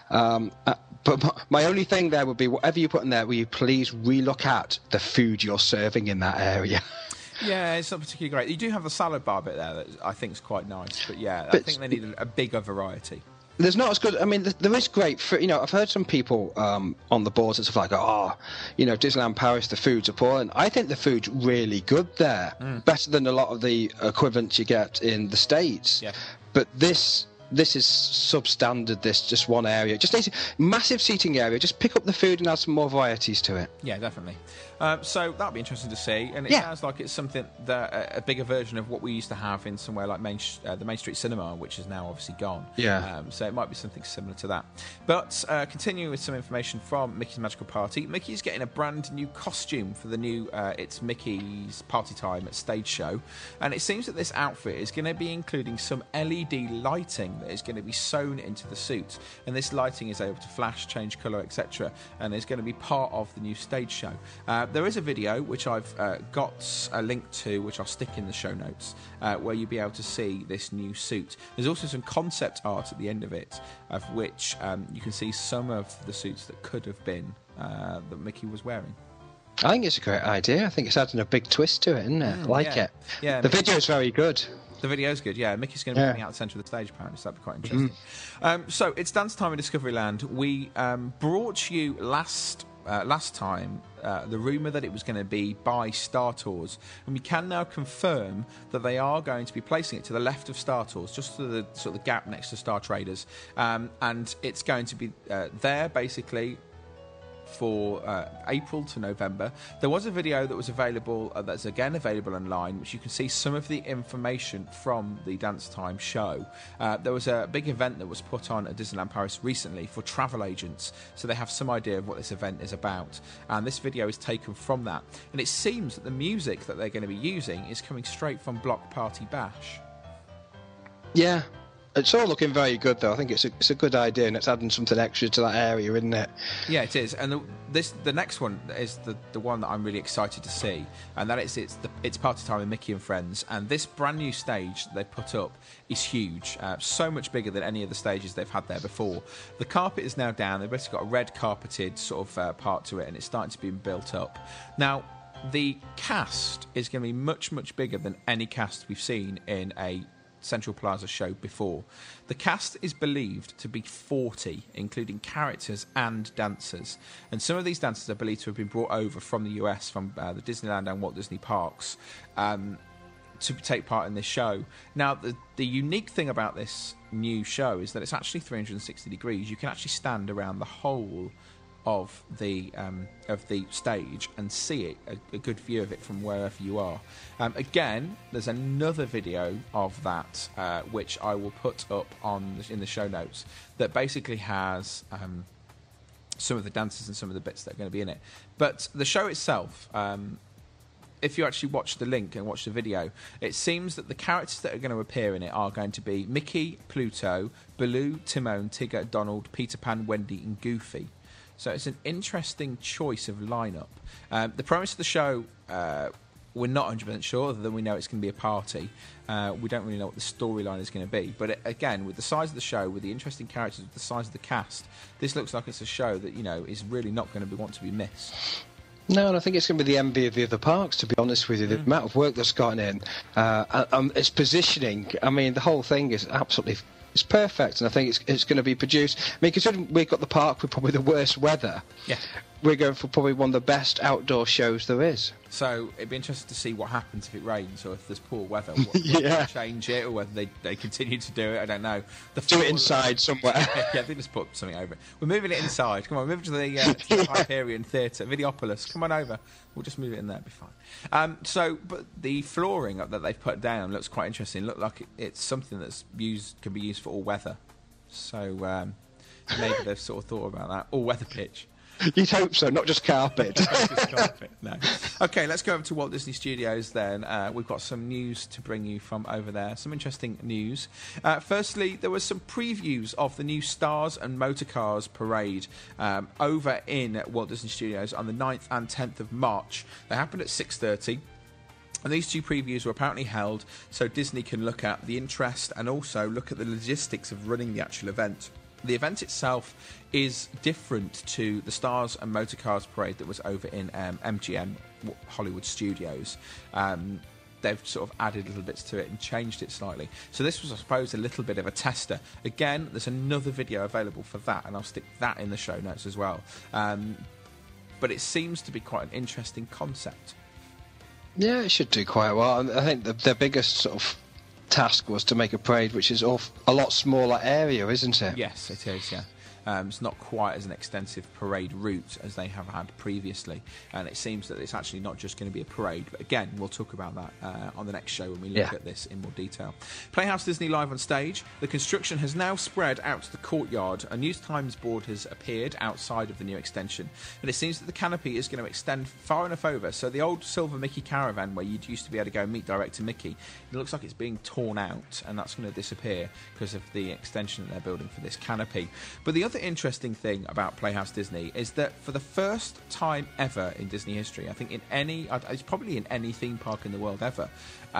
But my only thing there would be, whatever you put in there, will you please relook at the food you're serving in that area?
Yeah, it's not particularly great. You do have the salad bar bit there that I think is quite nice, but I think they need a bigger variety.
There's not as good. I mean, there is great. I've heard some people on the boards and stuff like, Disneyland Paris, the food's appalling. I think the food's really good there, better than a lot of the equivalents you get in the States. Yeah. But this is substandard. This just one area, just a massive seating area. Just pick up the food and add some more varieties to it.
Yeah, definitely. So that'll be interesting to see, and it sounds like it's something that a bigger version of what we used to have in somewhere like the Main Street Cinema, which is now obviously gone. Yeah. So it might be something similar to that. But continuing with some information from Mickey's Magical Party, Mickey's getting a brand new costume for the new It's Mickey's Party Time at stage show, and it seems that this outfit is going to be including some LED lighting that is going to be sewn into the suit, and this lighting is able to flash, change colour, etc., and is going to be part of the new stage show. There is a video which I've got a link to, which I'll stick in the show notes, where you'll be able to see this new suit. There's also some concept art at the end of it, of which you can see some of the suits that could have been that Mickey was wearing.
I think it's a great idea. I think it's adding a big twist to it, isn't it? I like it. Yeah, the video is very good.
The video's good, yeah. Mickey's going to be coming out the centre of the stage, apparently, so that'd be quite interesting. So, it's dance time in Discoveryland. We brought you last time the rumour that it was going to be by Star Tours, and we can now confirm that they are going to be placing it to the left of Star Tours, just to the sort of the gap next to Star Traders, and it's going to be there, basically, for April to November. There was a video that was available, that's again available online, which you can see some of the information from the Dance Time show. There was a big event that was put on at Disneyland Paris recently for travel agents, so they have some idea of what this event is about, and this video is taken from that, and it seems that the music that they're going to be using is coming straight from Block Party Bash.
Yeah. It's all looking very good, though. I think it's a good idea, and it's adding something extra to that area, isn't it?
Yeah, it is. And the next one is the one that I'm really excited to see, and that it's Party Time with Mickey and Friends. And this brand new stage they put up is huge, so much bigger than any of the stages they've had there before. The carpet is now down. They've basically got a red carpeted sort of part to it, and it's starting to be built up. Now, the cast is going to be much, much bigger than any cast we've seen in a Central Plaza show before. The cast is believed to be 40, including characters and dancers, and some of these dancers are believed to have been brought over from the US, from the Disneyland and Walt Disney parks, to take part in this show. Now, the unique thing about this new show is that it's actually 360 degrees. You can actually stand around the whole of the stage and see it, a good view of it from wherever you are. Again, there's another video of that which I will put up in the show notes that basically has some of the dances and some of the bits that are going to be in it. But the show itself, if you actually watch the link and watch the video, it seems that the characters that are going to appear in it are going to be Mickey, Pluto, Baloo, Timon, Tigger, Donald, Peter Pan, Wendy and Goofy. So it's an interesting choice of lineup. The premise of the show, we're not 100% sure, other than we know it's going to be a party. We don't really know what the storyline is going to be. But again, with the size of the show, with the interesting characters, with the size of the cast, this looks like it's a show that, you know, is really not going to want to be missed.
No, and I think it's going to be the envy of the other parks, to be honest with you. The amount of work that's gone in, its positioning, I mean, the whole thing is absolutely... It's perfect, and I think it's going to be produced. I mean, considering we've got the park with probably the worst weather, we're going for probably one of the best outdoor shows there is.
So it'd be interesting to see what happens if it rains or if there's poor weather. Whether they change it or whether they continue to do it, I don't know.
Do it inside somewhere.
Yeah, they just put something over it. We're moving it inside. Come on, we're moving to the Hyperion Theatre, Videopolis. Come on over. We'll just move it in there, it'll be fine. But the flooring that they've put down looks quite interesting. Look like it's something that's can be used for all weather. So maybe they've sort of thought about that. All weather pitch.
You'd hope so, not just carpet.
No. Okay, let's go over to Walt Disney Studios then. We've got some news to bring you from over there. Some interesting news. Firstly, there was some previews of the new Stars and Motorcars parade over in Walt Disney Studios on the 9th and 10th of March. They happened at 6:30. And these two previews were apparently held so Disney can look at the interest and also look at the logistics of running the actual event. The event itself is different to the Stars and Motorcars parade that was over in MGM Hollywood Studios. They've sort of added little bits to it and changed it slightly. So this was, I suppose, a little bit of a tester. Again, there's another video available for that, and I'll stick that in the show notes as well. But it seems to be quite an interesting concept.
Yeah, it should do quite well. I think the biggest sort of task was to make a parade which is a lot smaller area, isn't it?
Yes, it is, yeah. It's not quite as an extensive parade route as they have had previously, and it seems that it's actually not just going to be a parade. But again, we'll talk about that on the next show when we look at this in more detail. Playhouse Disney live on stage. The construction has now spread out to the courtyard. A News Times board has appeared outside of the new extension, and it seems that the canopy is going to extend far enough over. So the old Silver Mickey Caravan, where you'd used to be able to go meet Director Mickey, it looks like it's being torn out, and that's going to disappear because of the extension that they're building for this canopy. But the other interesting thing about Playhouse Disney is that for the first time ever in Disney history, I think it's probably in any theme park in the world ever,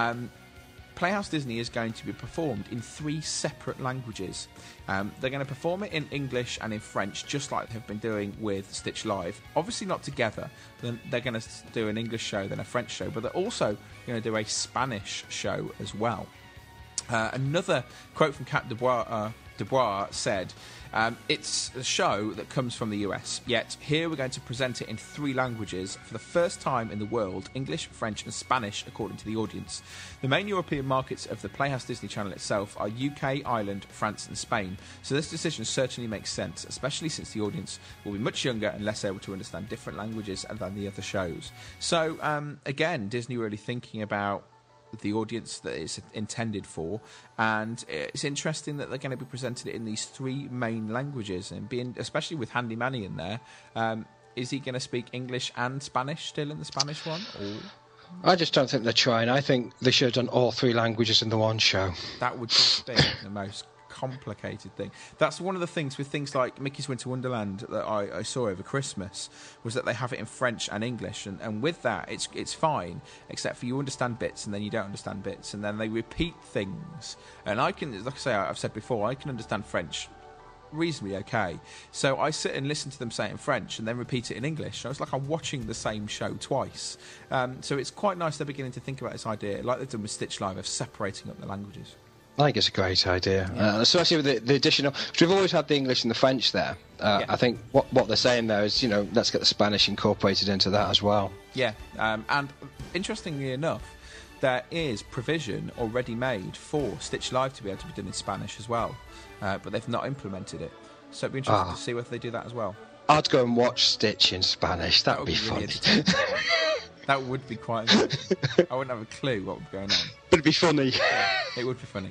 Playhouse Disney is going to be performed in 3 separate languages. They're going to perform it in English and in French, just like they've been doing with Stitch Live. Obviously not together. They're going to do an English show, then a French show, but they're also going to do a Spanish show as well. Another quote from Cat Dubois said, it's a show that comes from the US, yet here we're going to present it in 3 languages for the first time in the world, English, French and Spanish, according to the audience. The main European markets of the Playhouse Disney Channel itself are UK, Ireland, France and Spain, so this decision certainly makes sense, especially since the audience will be much younger and less able to understand different languages than the other shows. So, again, Disney really thinking about the audience that it's intended for, and it's interesting that they're going to be presented in these 3 main languages, and being, especially with Handy Manny in there, is he going to speak English and Spanish still in the Spanish one? Or?
I just don't think they're trying. I think they should have done all 3 languages in the one show.
That would just be the most complicated thing. That's one of the things with things like Mickey's Winter Wonderland that I saw over Christmas, was that they have it in French and English, and with that it's fine, except for you understand bits and then you don't understand bits, and then they repeat things, and I can, like I say, I've said before, I can understand French reasonably okay, so I sit and listen to them say it in French and then repeat it in English, so it's like I'm watching the same show twice. So it's quite nice they're beginning to think about this idea, like they've done with Stitch Live, of separating up the languages.
I think it's a great idea, especially with the additional. Because we've always had the English and the French there. I think what they're saying there is, let's get the Spanish incorporated into that as well.
Yeah, and interestingly enough, there is provision already made for Stitch Live to be able to be done in Spanish as well, but they've not implemented it. So it'd be interesting to see whether they do that as well.
I'd go and watch Stitch in Spanish. That would be
really
funny.
That would be quite amazing. I wouldn't have a clue what would be going on.
But it'd be funny.
Yeah, it would be funny.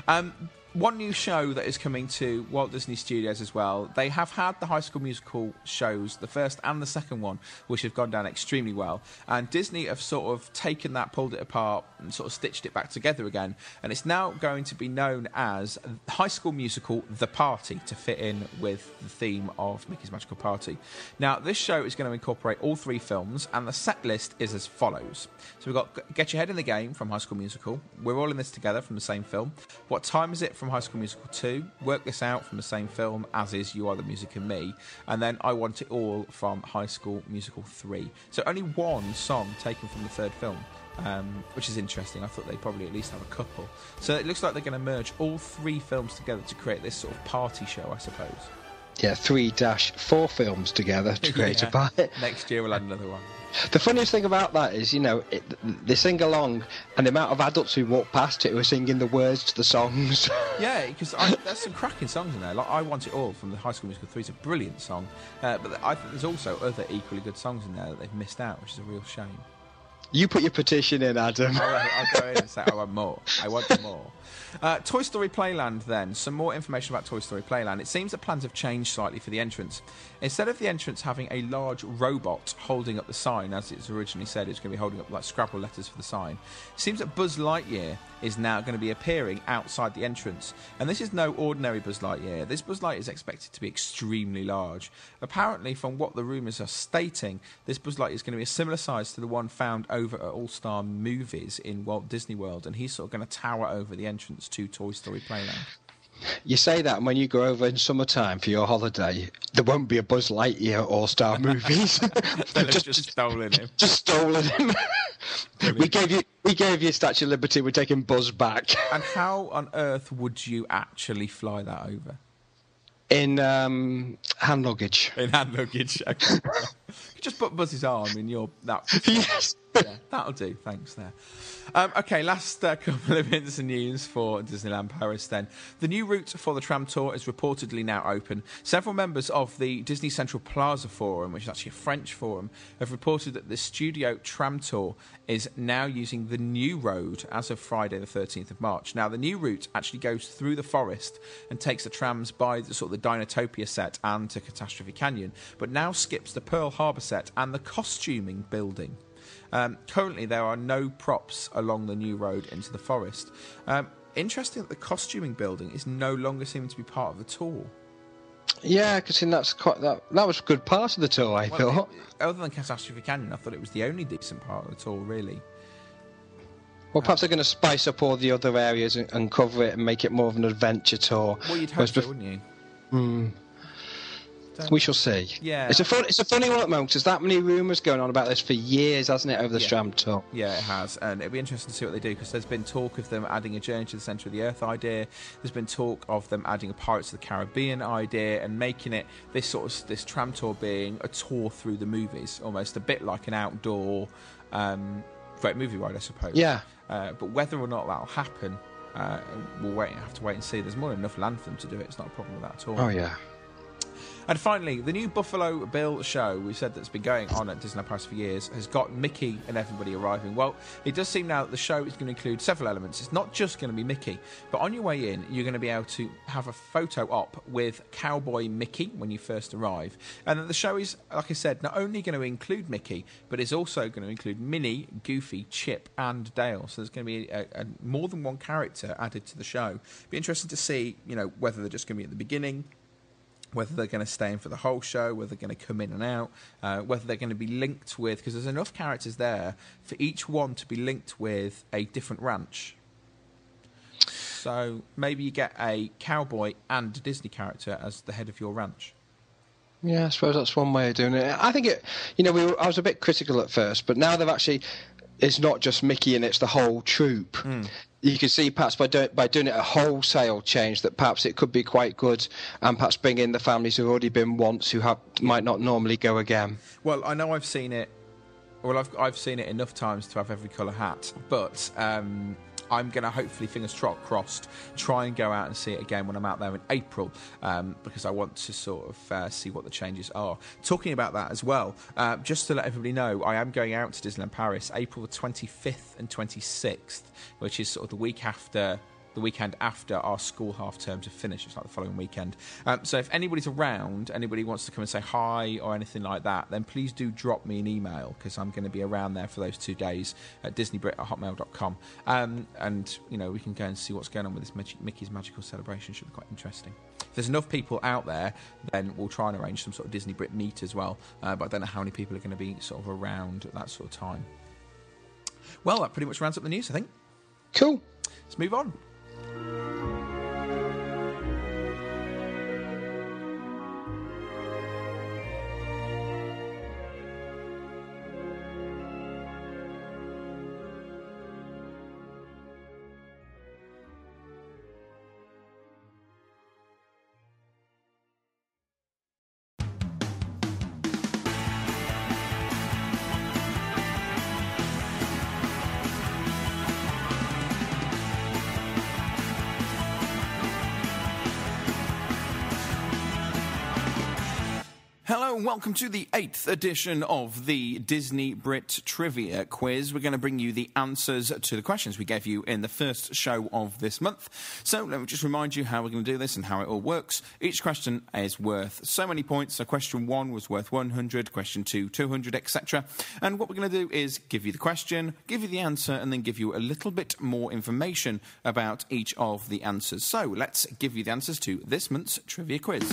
One new show that is coming to Walt Disney Studios as well. They have had the High School Musical shows, the first and the second one, which have gone down extremely well. And Disney have sort of taken that, pulled it apart, and sort of stitched it back together again. And it's now going to be known as High School Musical: The Party, to fit in with the theme of Mickey's Magical Party. Now, this show is going to incorporate all 3 films, and the set list is as follows. So we've got Get Your Head in the Game from High School Musical. We're all in this together from the same film. What Time Is It from High School Musical 2, Work This Out from the same film, as is You Are the Music and Me, and then I Want It All from High School Musical 3. So only one song taken from the third film, which is interesting. I thought they'd probably at least have a couple. So it looks like they're going to merge all 3 films together to create this sort of party show, I suppose.
Yeah, 3-4 films together to create a party.
Next year we'll add another one.
The funniest thing about that is, they sing along, and the amount of adults who walk past it who are singing the words to the songs.
Yeah, because there's some cracking songs in there. Like I Want It All from the High School Musical 3 is a brilliant song, but I think there's also other equally good songs in there that they've missed out, which is a real shame.
You put your petition in, Adam.
I'll go in and say I want more. I want more. Toy Story Playland then. Some more information about Toy Story Playland. It seems that plans have changed slightly for the entrance. Instead of the entrance having a large robot holding up the sign, as it's originally said, it's going to be holding up like Scrabble letters for the sign. It seems that Buzz Lightyear is now going to be appearing outside the entrance. And this is no ordinary Buzz Lightyear. This Buzz Lightyear is expected to be extremely large. Apparently, from what the rumours are stating, this Buzz Lightyear is going to be a similar size to the one found over at All-Star Movies in Walt Disney World, and he's sort of going to tower over the entrance to Toy Story Playland.
You say that, and when you go over in summertime for your holiday, there won't be a Buzz Lightyear All-Star Movies.
They've just stolen him.
Just stolen him. we gave you Statue of Liberty. We're taking Buzz back.
And how on earth would you actually fly that over?
In hand luggage.
In hand luggage. Okay. You just put Buzz's arm in your...
Yes.
Yeah, that'll do. Thanks there. Okay, last couple of bits of news for Disneyland Paris then. The new route for the tram tour is reportedly now open. Several members of the Disney Central Plaza Forum, which is actually a French forum, have reported that the Studio Tram Tour is now using the new road as of Friday the 13th of March. Now, the new route actually goes through the forest and takes the trams by the sort of the Dinotopia set and to Catastrophe Canyon, but now skips the Pearl Harbor set and the costuming building. Currently, there are no props along the new road into the forest. Interesting that the costuming building is no longer seeming to be part of the tour.
Yeah, because that was a good part of the tour, I thought.
Other than Catastrophe Canyon, I thought it was the only decent part of the tour, really.
Well, perhaps they're going to spice up all the other areas and cover it and make it more of an adventure tour.
Well, you'd hope so, wouldn't you?
We shall see.
Yeah,
it's a funny one at the moment. There's that many rumours going on about this for years, hasn't it, over the Tram Tour?
Yeah, it has, and it'll be interesting to see what they do, because there's been talk of them adding a Journey to the Centre of the Earth idea. There's been talk of them adding a Pirates of the Caribbean idea and making it this Tram Tour being a tour through the movies, almost a bit like an outdoor great movie ride, I suppose.
Yeah.
But whether or not that'll happen, we'll have to wait and see. There's more than enough land for them to do it. It's not a problem with that at all.
Oh yeah.
And finally, the new Buffalo Bill show, we said that's been going on at Disneyland Paris for years, has got Mickey and everybody arriving. Well, it does seem now that the show is going to include several elements. It's not just going to be Mickey, but on your way in, you're going to be able to have a photo op with Cowboy Mickey when you first arrive. And then the show is, like I said, not only going to include Mickey, but it's also going to include Minnie, Goofy, Chip, and Dale. So there's going to be a more than one character added to the show. Be interesting to see, whether they're just going to be at the beginning, whether they're going to stay in for the whole show, whether they're going to come in and out, whether they're going to be linked with... Because there's enough characters there for each one to be linked with a different ranch. So maybe you get a cowboy and a Disney character as the head of your ranch.
Yeah, I suppose that's one way of doing it. I think I was a bit critical at first, but now they've actually... It's not just Mickey and it's the whole troupe. You can see perhaps by doing it a wholesale change that perhaps it could be quite good, and perhaps bring in the families who've already been once who might not normally go again.
Well, I know I've seen it Well, I've seen it enough times to have every colour hat, but I'm going to hopefully, fingers crossed, try and go out and see it again when I'm out there in April, because I want to sort of see what the changes are. Talking about that as well, just to let everybody know, I am going out to Disneyland Paris April the 25th and 26th, which is sort of the weekend after our school half terms have finished. It's like the following weekend. So if anybody's around, anybody wants to come and say hi or anything like that, then please do drop me an email, because I'm going to be around there for those 2 days at disneybrit@hotmail.com. And, you know, we can go and see what's going on with this Mickey's Magical Celebration. Should be quite interesting. If there's enough people out there, then we'll try and arrange some sort of Disney Brit meet as well. But I don't know how many people are going to be sort of around at that sort of time. Well, that pretty much rounds up the news, I think.
Cool.
Let's move on. Hello and welcome to the 8th edition of the Disney Brit Trivia Quiz. We're going to bring you the answers to the questions we gave you in the first show of this month. So let me just remind you how we're going to do this and how it all works. Each question is worth so many points. So question 1 was worth 100, question 2, 200, etc. And what we're going to do is give you the question, give you the answer, and then give you a little bit more information about each of the answers. So let's give you the answers to this month's Trivia Quiz.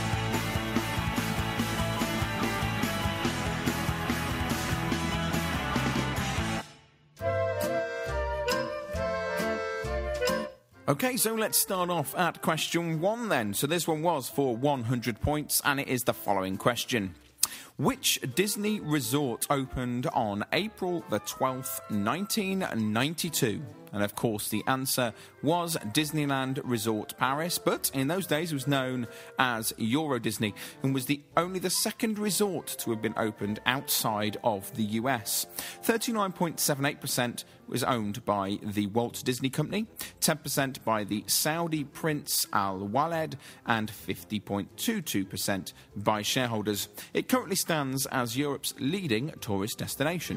OK, so let's start off at question 1 then. So this one was for 100 points, and it is the following question. Which Disney resort opened on April the 12th, 1992? And of course the answer was Disneyland Resort Paris, but in those days it was known as Euro Disney and was only the second resort to have been opened outside of the US. 39.78% was owned by the Walt Disney Company, 10% by the Saudi Prince Al Waled, and 50.22% by shareholders. It currently stands as Europe's leading tourist destination.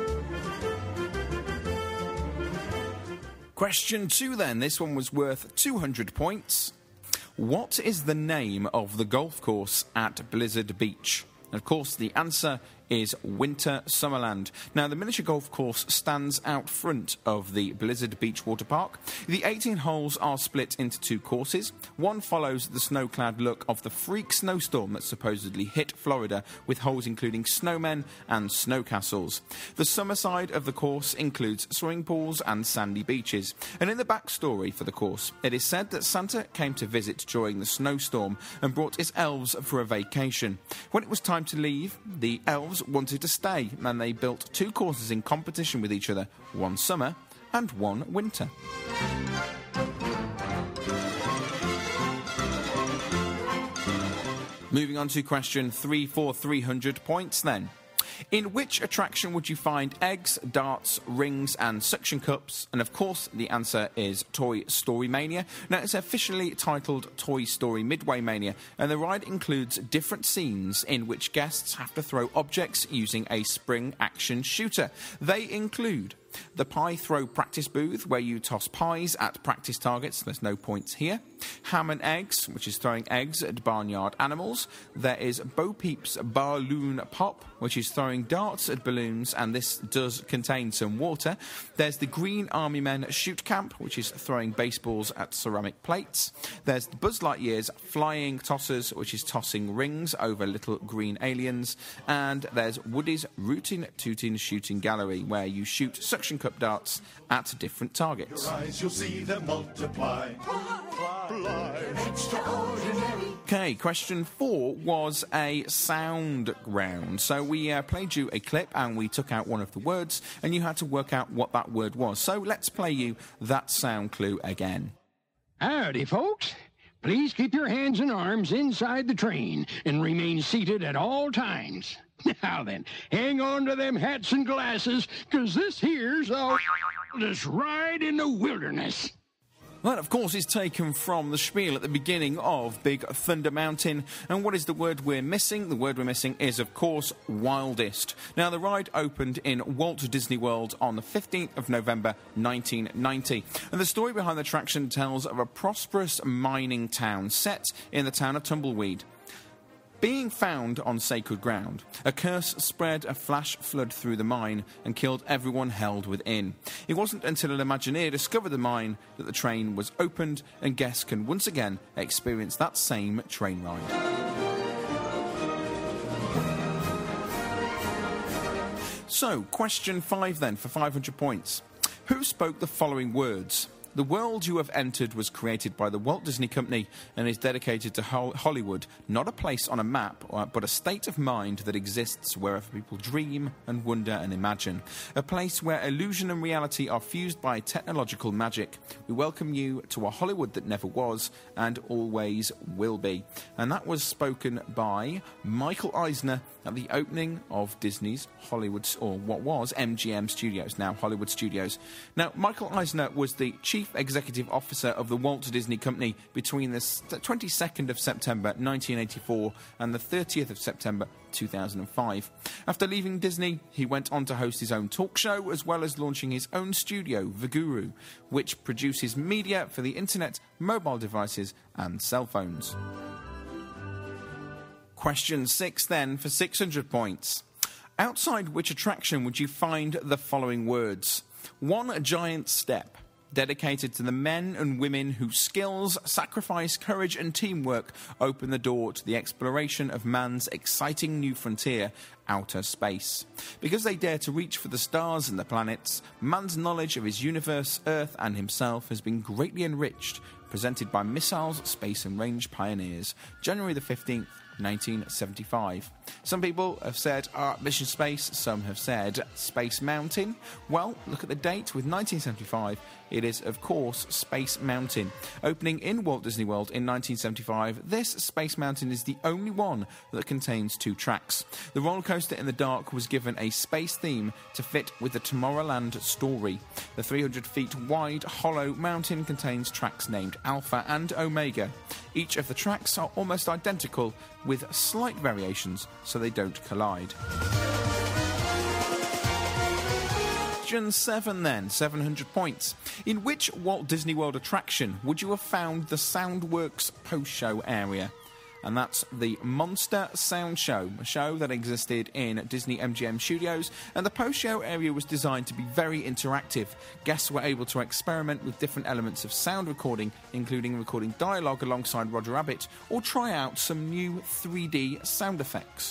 Question 2 then. This one was worth 200 points. What is the name of the golf course at Blizzard Beach? And of course, the answer is Winter Summerland. Now, the miniature golf course stands out front of the Blizzard Beach Water Park. The 18 holes are split into 2 courses. One follows the snow-clad look of the freak snowstorm that supposedly hit Florida, with holes including snowmen and snow castles. The summer side of the course includes swimming pools and sandy beaches. And in the backstory for the course, it is said that Santa came to visit during the snowstorm and brought his elves for a vacation. When it was time to leave, the elves wanted to stay, and they built 2 courses in competition with each other, one summer and one winter. Moving on to question 3 for 300 points then. In which attraction would you find eggs, darts, rings and suction cups? And of course the answer is Toy Story Mania. Now it's officially titled Toy Story Midway Mania, and the ride includes different scenes in which guests have to throw objects using a spring action shooter. They include the pie throw practice booth, where you toss pies at practice targets. There's no points here. Ham and eggs, which is throwing eggs at barnyard animals. There is Bo Peep's Balloon Pop, which is throwing darts at balloons, and this does contain some water. There's the Green Army Men Shoot Camp, which is throwing baseballs at ceramic plates. There's Buzz Lightyear's Flying Tossers, which is tossing rings over little green aliens. And there's Woody's Rootin' Tootin' Shooting Gallery, where you shoot suction cup darts at different targets. Your eyes, you'll see them multiply. Okay, question 4 was a sound round. So we played you a clip and we took out one of the words, and you had to work out what that word was. So let's play you that sound clue again.
Howdy, folks. Please keep your hands and arms inside the train and remain seated at all times. Now then, hang on to them hats and glasses, 'cause this here's the wildest ride in the wilderness.
That, of course, is taken from the spiel at the beginning of Big Thunder Mountain. And what is the word we're missing? The word we're missing is, of course, wildest. Now, the ride opened in Walt Disney World on the 15th of November 1990. And the story behind the attraction tells of a prosperous mining town set in the town of Tumbleweed. Being found on sacred ground, a curse spread a flash flood through the mine and killed everyone held within. It wasn't until an Imagineer discovered the mine that the train was opened and guests can once again experience that same train ride. So, question 5 then, for 500 points. Who spoke the following words? The world you have entered was created by the Walt Disney Company and is dedicated to Hollywood, not a place on a map, but a state of mind that exists wherever people dream and wonder and imagine. A place where illusion and reality are fused by technological magic. We welcome you to a Hollywood that never was and always will be. And that was spoken by Michael Eisner at the opening of Disney's Hollywood, or what was MGM Studios, now Hollywood Studios. Now, Michael Eisner was the Chief Executive Officer of the Walt Disney Company between the 22nd of September 1984 and the 30th of September 2005. After leaving Disney, he went on to host his own talk show as well as launching his own studio, The Guru, which produces media for the internet, mobile devices and cell phones. Question 6 then, for 600 points. Outside which attraction would you find the following words? One giant step, dedicated to the men and women whose skills, sacrifice, courage and teamwork open the door to the exploration of man's exciting new frontier, outer space. Because they dare to reach for the stars and the planets, man's knowledge of his universe, Earth and himself has been greatly enriched. Presented by Missiles, Space and Range Pioneers, January the 15th, 1975. Some people have said Mission Space, some have said Space Mountain. Well, look at the date. With 1975, it is, of course, Space Mountain. Opening in Walt Disney World in 1975, this Space Mountain is the only one that contains 2 tracks. The roller coaster in the dark was given a space theme to fit with the Tomorrowland story. The 300 feet wide hollow mountain contains tracks named Alpha and Omega. Each of the tracks are almost identical, with slight variations so they don't collide. Question 7 then, 700 points. In which Walt Disney World attraction would you have found the Soundworks post-show area? And that's the Monster Sound Show, a show that existed in Disney MGM Studios, and the post-show area was designed to be very interactive. Guests were able to experiment with different elements of sound recording, including recording dialogue alongside Roger Rabbit, or try out some new 3D sound effects.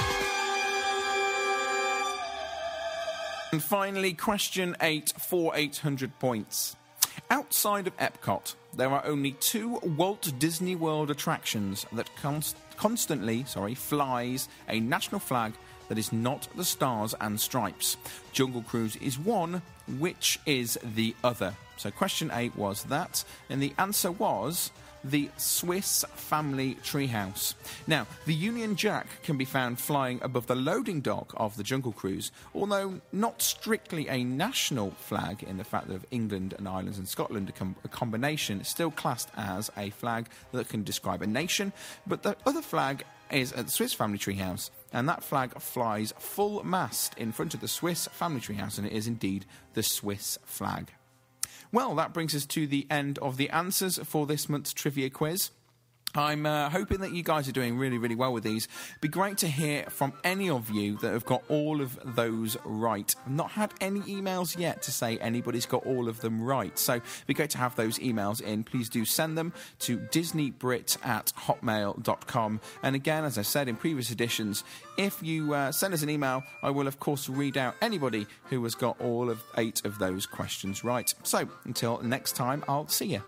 And finally, question 8 for 800 points. Outside of Epcot, there are only 2 Walt Disney World attractions that constantly flies a national flag that is not the Stars and Stripes. Jungle Cruise is one, which is the other? So question 8 was that, and the answer was the Swiss Family Treehouse. Now, the Union Jack can be found flying above the loading dock of the Jungle Cruise, although not strictly a national flag in the fact that England and Ireland and Scotland a combination, is still classed as a flag that can describe a nation, but the other flag is at the Swiss Family Treehouse, and that flag flies full mast in front of the Swiss Family Treehouse, and it is indeed the Swiss flag. Well, that brings us to the end of the answers for this month's trivia quiz. I'm hoping that you guys are doing really, really well with these. It'd be great to hear from any of you that have got all of those right. I've not had any emails yet to say anybody's got all of them right. So it'd be great to have those emails in. Please do send them to disneybrit@hotmail.com. And again, as I said in previous editions, if you send us an email, I will, of course, read out anybody who has got all of 8 of those questions right. So until next time, I'll see you.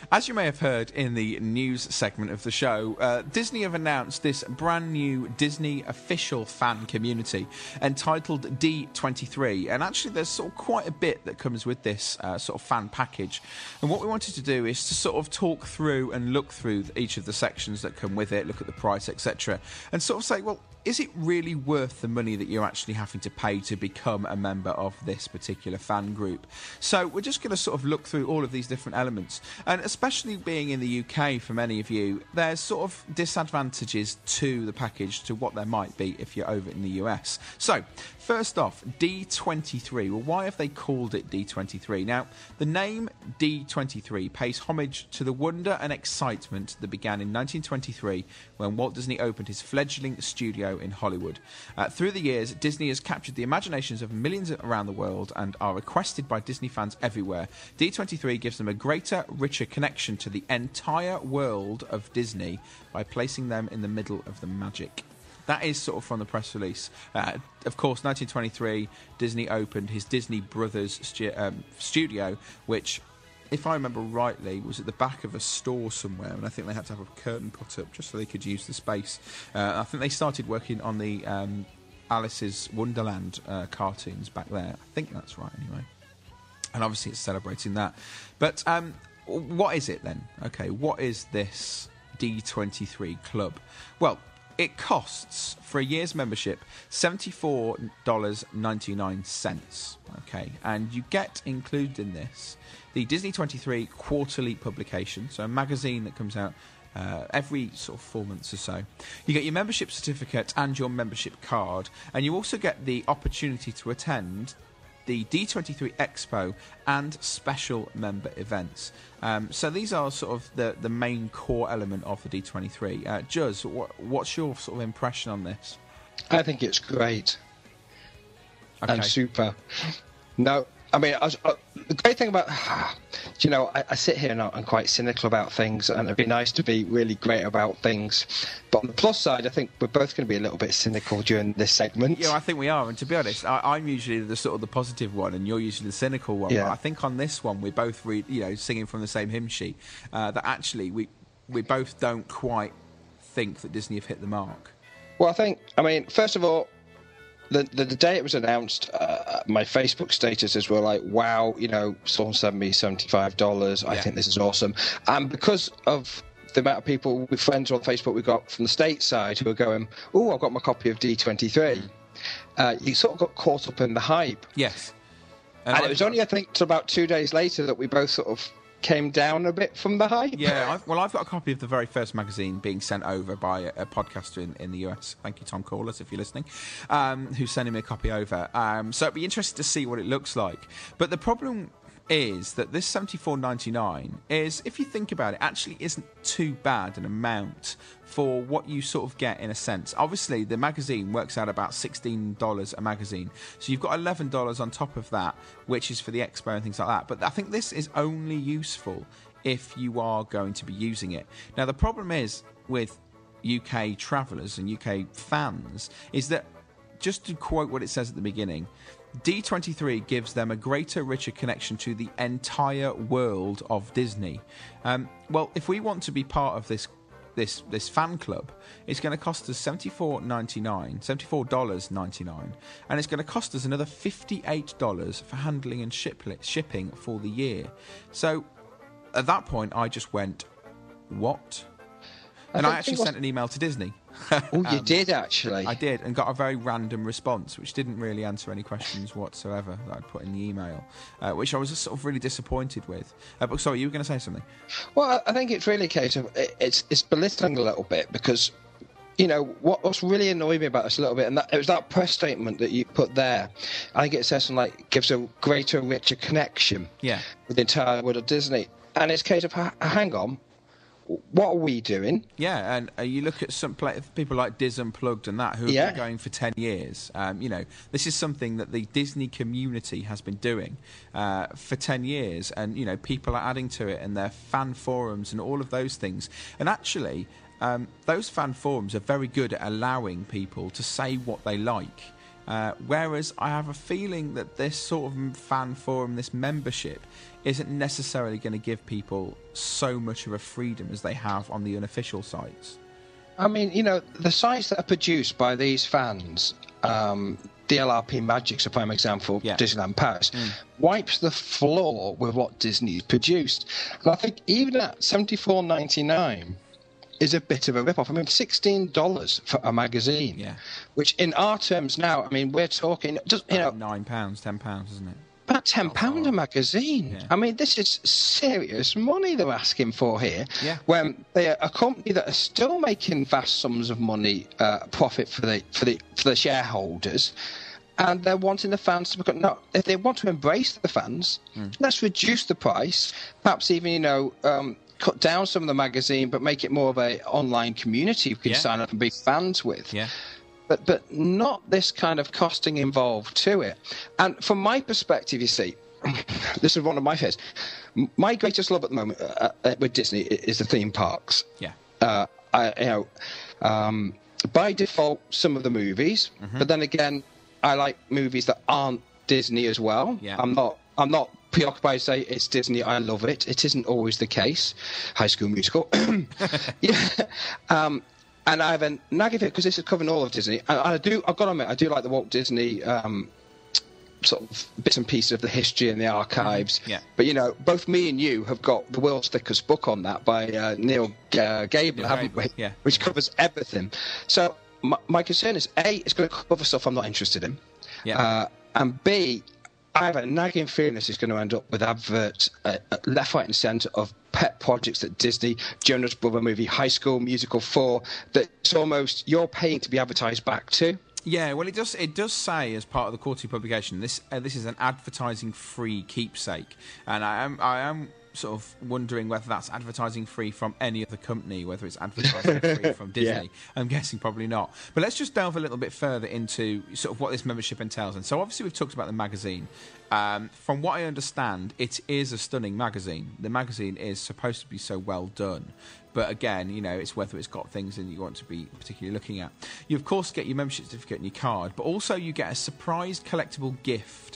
As you may have heard in the news segment of the show, Disney have announced this brand new Disney official fan community entitled D23, and actually there's sort of quite a bit that comes with this sort of fan package. And what we wanted to do is to sort of talk through and look through each of the sections that come with it, look at the price, etc., and sort of say, well, is it really worth the money that you're actually having to pay to become a member of this particular fan group? So we're just going to sort of look through all of these different elements. And especially being in the UK for many of you, there's sort of disadvantages to the package to what there might be if you're over in the US. So, first off, D23. Well, why have they called it D23? Now, the name D23 pays homage to the wonder and excitement that began in 1923 when Walt Disney opened his fledgling studio in Hollywood. Through the years, Disney has captured the imaginations of millions around the world and are requested by Disney fans everywhere. D23 gives them a greater, richer connection to the entire world of Disney by placing them in the middle of the magic. That is sort of from the press release. Of course, 1923, Disney opened his Disney Brothers studio, which, if I remember rightly, was at the back of a store somewhere, and I think they had to have a curtain put up just so they could use the space. I think they started working on the Alice's Wonderland cartoons back there. I think that's right, anyway. And obviously it's celebrating that. But what is it then? Okay, what is this D23 club? Well, it costs, for a year's membership, $74.99. Okay, and you get included in this the Disney 23 quarterly publication, so a magazine that comes out every sort of 4 months or so. You get your membership certificate and your membership card, and you also get the opportunity to attend the D23 Expo and special member events. So these are sort of the main core element of the D23. Juz, what's your sort of impression on this?
I think it's great.
Okay.
And super. No, I mean, the great thing about, you know, I sit here and I'm quite cynical about things, and it'd be nice to be really great about things. But on the plus side, I think we're both going to be a little bit cynical during this segment.
Yeah, I think we are. And to be honest, I'm usually the sort of the positive one, and you're usually the cynical one.
Yeah.
But I think on this one, we're both singing from the same hymn sheet. That actually we both don't quite think that Disney have hit the mark.
Well, I mean, first of all, the day it was announced, my Facebook statuses were like, wow, you know, someone sent me $75. I think this is awesome. And because of the amount of people, with friends on Facebook we got from the stateside who were going, oh, I've got my copy of D23, you sort of got caught up in the hype.
Yes.
And it was only, I think, till about 2 days later that we both sort of came down a bit from the hype.
Yeah, I've got a copy of the very first magazine being sent over by a podcaster in the US. Thank you, Tom Corliss, if you're listening, who's sending me a copy over. So it'd be interesting to see what it looks like. But the problem is that this $74.99 is, if you think about it, actually isn't too bad an amount for what you sort of get in a sense. Obviously, the magazine works out about $16 a magazine. So you've got $11 on top of that, which is for the expo and things like that. But I think this is only useful if you are going to be using it. Now, the problem is with UK travellers and UK fans is that, just to quote what it says at the beginning, D23 gives them a greater, richer connection to the entire world of Disney. Well, if we want to be part of this fan club, it's going to cost us $74.99, and it's going to cost us another $58 for handling and shipping for the year. So at that point, I just went, what? And I actually sent an email to Disney.
Oh, you did, actually?
I did, and got a very random response, which didn't really answer any questions whatsoever that I'd put in the email, which I was just sort of really disappointed with. But sorry, you were going to say something?
Well, I think it's really a case of it's belittling a little bit, because, you know, what's really annoyed me about this a little bit, and it was that press statement that you put there. I think it says something like, gives a greater, richer connection with the entire world of Disney. And it's a case of, hang on, what are we doing?
Yeah, and you look at some people like Diz Unplugged and that, who have been going for 10 years. You know, this is something that the Disney community has been doing for 10 years. And, you know, people are adding to it, and their fan forums and all of those things. And actually, those fan forums are very good at allowing people to say what they like. Whereas I have a feeling that this sort of fan forum, this membership, isn't necessarily going to give people so much of a freedom as they have on the unofficial sites.
I mean, the sites that are produced by these fans, DLRP Magic's a prime example, Disneyland Paris, wipes the floor with what Disney's produced. And I think even at $74.99 is a bit of a rip-off. I mean, $16 for a magazine, which in our terms now, I mean, we're talking just
£9, £10, isn't it?
About £10 a magazine.
Yeah.
I mean, this is serious money they're asking for here.
Yeah.
When they're a company that are still making vast sums of money, profit for the shareholders, and they're wanting the fans to become. No, if they want to embrace the fans, let's reduce the price. Perhaps even cut down some of the magazine, but make it more of a online community you can sign up and be fans with.
Yeah.
But not this kind of costing involved to it. And from my perspective, you see, this is one of my fears. My greatest love at the moment with Disney is the theme parks.
Yeah.
By default, some of the movies, but then again, I like movies that aren't Disney as well.
Yeah.
I'm not preoccupied to say it's Disney, I love it. It isn't always the case. High School Musical. And I have a nagging because this is covering all of Disney. And I've got to admit, I do like the Walt Disney sort of bits and pieces of the history and the archives.
Yeah.
But both me and you have got the world's thickest book on that by Neil Gaiman, haven't we?
Yeah.
Which covers everything. So my concern is, A, it's going to cover stuff I'm not interested in.
Yeah.
And B, I have a nagging feeling this is going to end up with adverts left, right and centre of pet projects that Disney, Jonas Brother movie, High School Musical 4, that it's almost you're paying to be advertised back to.
Yeah, well, it does say as part of the quarterly publication this is an advertising-free keepsake, and I am sort of wondering whether that's advertising free from any other company, whether it's advertising free from Disney. Yeah. I'm guessing probably not. But let's just delve a little bit further into sort of what this membership entails. And so obviously we've talked about the magazine. From what I understand, it is a stunning magazine. The magazine is supposed to be so well done. But again, it's whether it's got things in you want to be particularly looking at. You, of course, get your membership certificate and your card, but also you get a surprised collectible gift.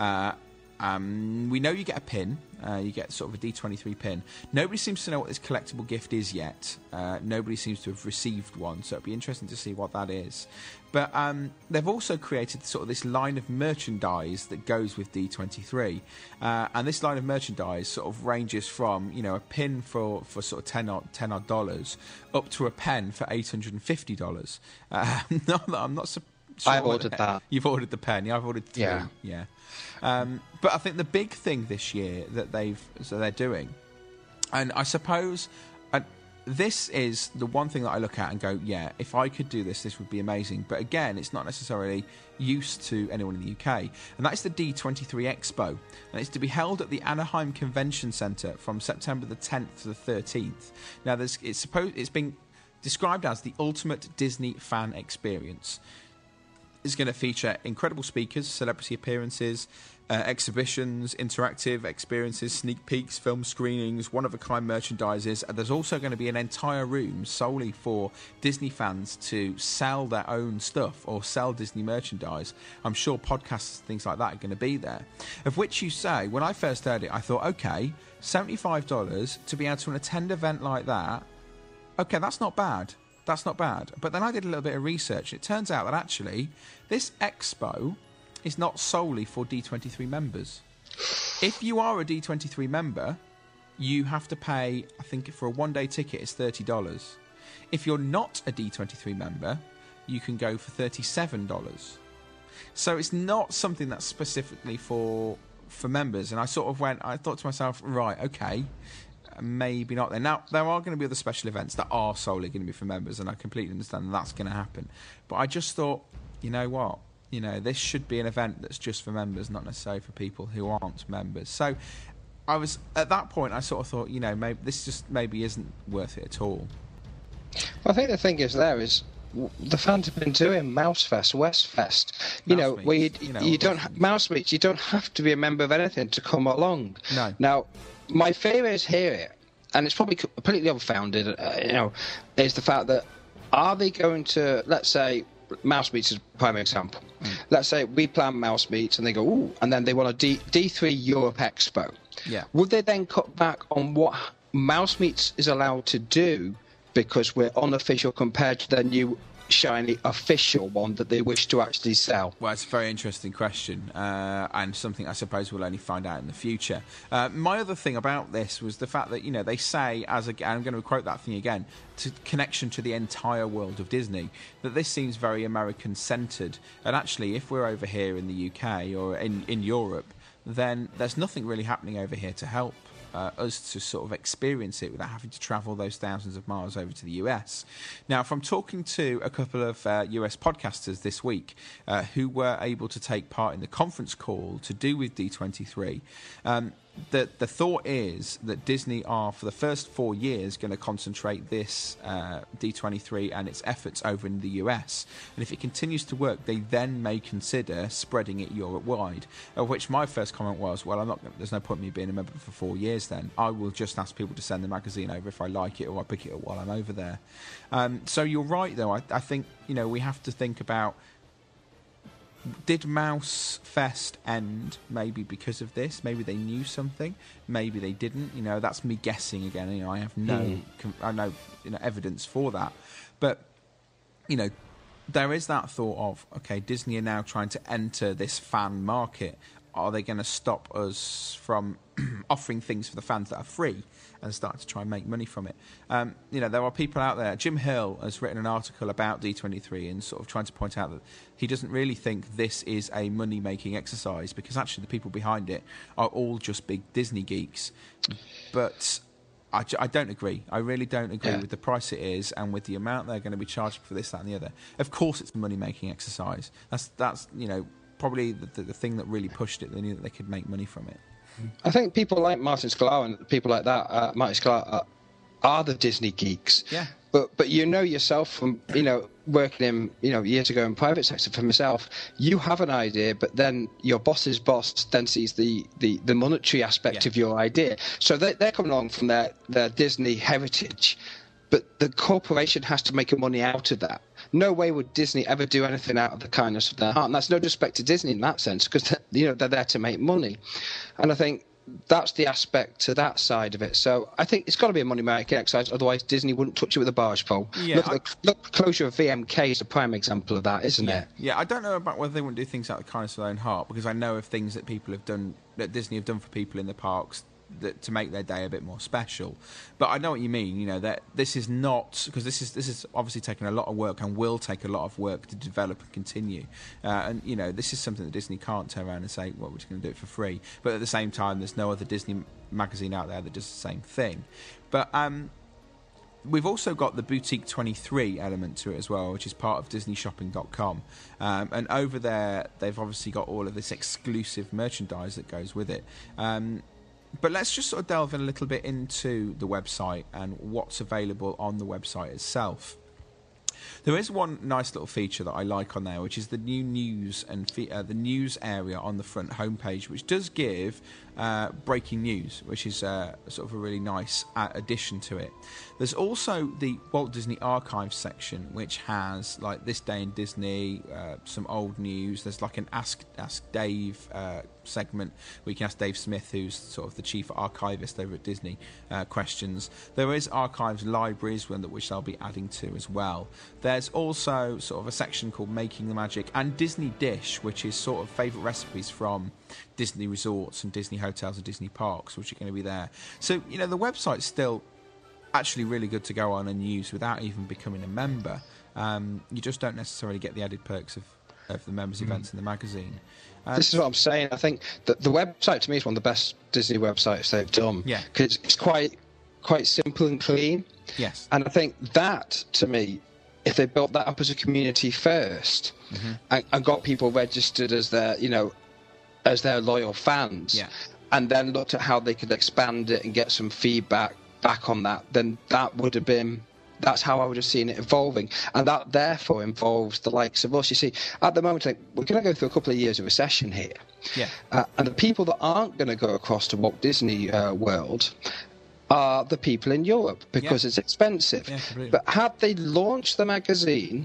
We know you get a pin. You get sort of a D23 pin. Nobody seems to know what this collectible gift is yet. Nobody seems to have received one, so it'll be interesting to see what that is. But they've also created sort of this line of merchandise that goes with D23. And this line of merchandise sort of ranges from, a pin for sort of $10 odd up to a pen for $850. I'm not sure.
I've ordered that.
You've ordered the pen. Yeah, I've ordered 3. Yeah. But I think the big thing this year that they're doing, and I suppose this is the one thing that I look at and go, yeah, if I could do this would be amazing. But again, it's not necessarily used to anyone in the UK, and that is the D23 Expo, and it's to be held at the Anaheim Convention Centre from September the 10th to the 13th. Now, it's been described as the ultimate Disney fan experience. It's going to feature incredible speakers, celebrity appearances, exhibitions, interactive experiences, sneak peeks, film screenings, one-of-a-kind merchandises. And there's also going to be an entire room solely for Disney fans to sell their own stuff or sell Disney merchandise. I'm sure podcasts, things like that are going to be there. Of which you say, when I first heard it, I thought, okay, $75 to be able to attend an event like that, okay, that's not bad. That's not bad. But then I did a little bit of research. It turns out that actually this expo is not solely for D23 members. If you are a D23 member, you have to pay, I think for a one-day ticket, it's $30. If you're not a D23 member, you can go for $37. So it's not something that's specifically for members. And I thought to myself, right, okay, maybe not then. Now, there are going to be other special events that are solely going to be for members, and I completely understand that's going to happen. But I just thought, you know what? This should be an event that's just for members, not necessarily for people who aren't members. So I was, at that point, I sort of thought, maybe this just maybe isn't worth it at all.
Well, I think the thing is the fans have been doing Mousefest, Westfest, where you don't Mouse Meets. You don't have to be a member of anything to come along.
No.
Now, my fear is here, and it's probably completely unfounded. Is the fact that are they going to, let's say, Mouse Meets is a prime example. let's say we plan Mouse Meets and they go, ooh, and then they want a D3 Europe Expo.
Yeah.
Would they then cut back on what Mouse Meets is allowed to do because we're unofficial compared to their new shiny official one that they wish to actually sell?
Well, it's a very interesting question, and something I suppose we'll only find out in the future. My other thing about this was the fact that, you know, they say, and I'm going to quote that thing again, to connection to the entire world of Disney, that this seems very American-centred. And actually, if we're over here in the UK or in Europe, then there's nothing really happening over here to help us to sort of experience it without having to travel those thousands of miles over to the US. Now, from talking to a couple of US podcasters this week who were able to take part in the conference call to do with D23, the thought is that Disney are, for the first 4 years, going to concentrate this D23 and its efforts over in the US. And if it continues to work, they then may consider spreading it Europe-wide. Of which my first comment was, well, there's no point in me being a member for 4 years then. I will just ask people to send the magazine over if I like it, or I pick it up while I'm over there. So you're right, though. I think, you know, we have to think about, did Mouse Fest end maybe because of this? Maybe they knew something. Maybe they didn't. You know, that's me guessing again. You know, I have no evidence for that. But, you know, there is that thought of, okay, Disney are now trying to enter this fan market. Are they going to stop us from offering things for the fans that are free and start to try and make money from it? You know, there are people out there. Jim Hill has written an article about D23 and sort of trying to point out that he doesn't really think this is a money-making exercise, because actually the people behind it are all just big Disney geeks. But I don't agree. I really don't agree with the price it is and with the amount they're going to be charging for this, that and the other. Of course it's a money-making exercise. That's you know, probably the thing that really pushed it. They knew that they could make money from it.
I think people like Martin Sklar and people like that, Martin Sklar, are the Disney geeks.
Yeah.
But you know yourself from, you know, working in, you know, years ago in private sector for myself, you have an idea, but then your boss's boss then sees the monetary aspect of your idea. So they're coming along from their Disney heritage, but the corporation has to make money out of that. No way would Disney ever do anything out of the kindness of their heart. And that's no disrespect to Disney in that sense, because, you know, they're there to make money. And I think that's the aspect to that side of it. So I think it's got to be a money-making exercise, otherwise Disney wouldn't touch it with a barge pole.
Yeah,
look, the closure of VMK is a prime example of that, isn't it?
Yeah, I don't know about whether they wouldn't do things out of the kindness of their own heart, because I know of things that people have done, that Disney have done for people in the parks, that to make their day a bit more special. But I know what you mean, you know, that this is not, because this is obviously taking a lot of work and will take a lot of work to develop and continue. And, you know, this is something that Disney can't turn around and say, well, we're just going to do it for free. But at the same time, there's no other Disney magazine out there that does the same thing. But we've also got the Boutique 23 element to it as well, which is part of DisneyShopping.com. And over there, they've obviously got all of this exclusive merchandise that goes with it. But let's just sort of delve in a little bit into the website and what's available on the website itself. There is one nice little feature that I like on there, which is the new news and the news area on the front homepage, which does give breaking news, which is sort of a really nice addition to it. There's also the Walt Disney Archives section, which has like This Day in Disney, some old news. There's like an Ask Dave segment where you can ask Dave Smith, who's sort of the chief archivist over at Disney, questions. There is archives libraries, which they'll be adding to as well. There's also sort of a section called Making the Magic and Disney Dish, which is sort of favourite recipes from Disney resorts and Disney hotels and Disney parks, which are going to be there. So, you know, the website's still actually really good to go on and use without even becoming a member. You just don't necessarily get the added perks of the members' events in the magazine.
This is what I'm saying. I think that the website to me is one of the best Disney websites they've done.
Yeah.
Because it's quite simple and clean.
Yes.
And I think that, to me, if they built that up as a community first and got people registered as their, you know, as their loyal fans, and then looked at how they could expand it and get some feedback back on that, then that would have been, that's how I would have seen it evolving. And that therefore involves the likes of us. You see, at the moment, we're going to go through a couple of years of recession here.
Yeah.
And the people that aren't going to go across to Walt Disney World are the people in Europe, because it's expensive.
Yeah, completely.
But had they launched the magazine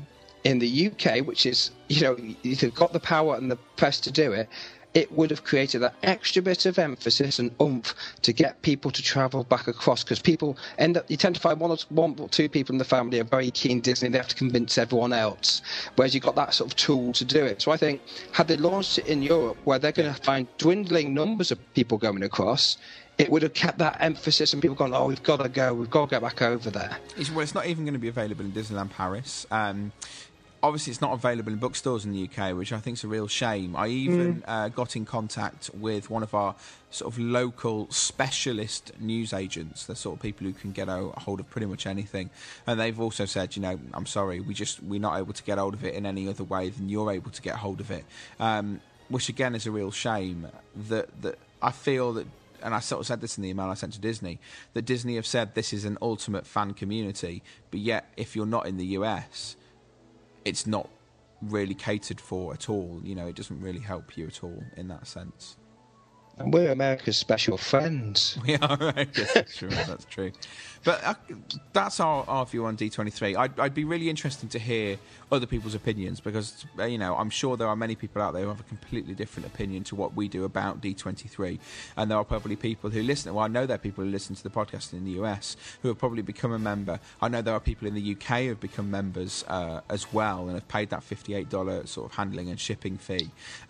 in the UK, which is, you've got the power and the press to do it, it would have created that extra bit of emphasis and oomph to get people to travel back across, because people you tend to find one or two people in the family are very keen Disney, they have to convince everyone else, whereas you've got that sort of tool to do it. So I think, had they launched it in Europe, where they're going to find dwindling numbers of people going across, it would have kept that emphasis and people going, oh, we've got to get back over there.
Well, it's not even going to be available in Disneyland Paris. Obviously, it's not available in bookstores in the UK, which I think is a real shame. I even got in contact with one of our sort of local specialist news agents, the sort of people who can get a hold of pretty much anything. And they've also said, I'm sorry, we're not able to get hold of it in any other way than you're able to get hold of it. Which, again, is a real shame. That I feel that, and I sort of said this in the email I sent to Disney, that Disney have said this is an ultimate fan community, but yet, if you're not in the US, it's not really catered for at all. It doesn't really help you at all in that sense.
And we're America's special friends.
We are, right? Yes, that's true. That's true. But that's our view on D23. I'd be really interested to hear other people's opinions, because, I'm sure there are many people out there who have a completely different opinion to what we do about D23. And there are probably people who listen. Well, I know there are people who listen to the podcast in the US who have probably become a member. I know there are people in the UK who have become members as well and have paid that $58 sort of handling and shipping fee.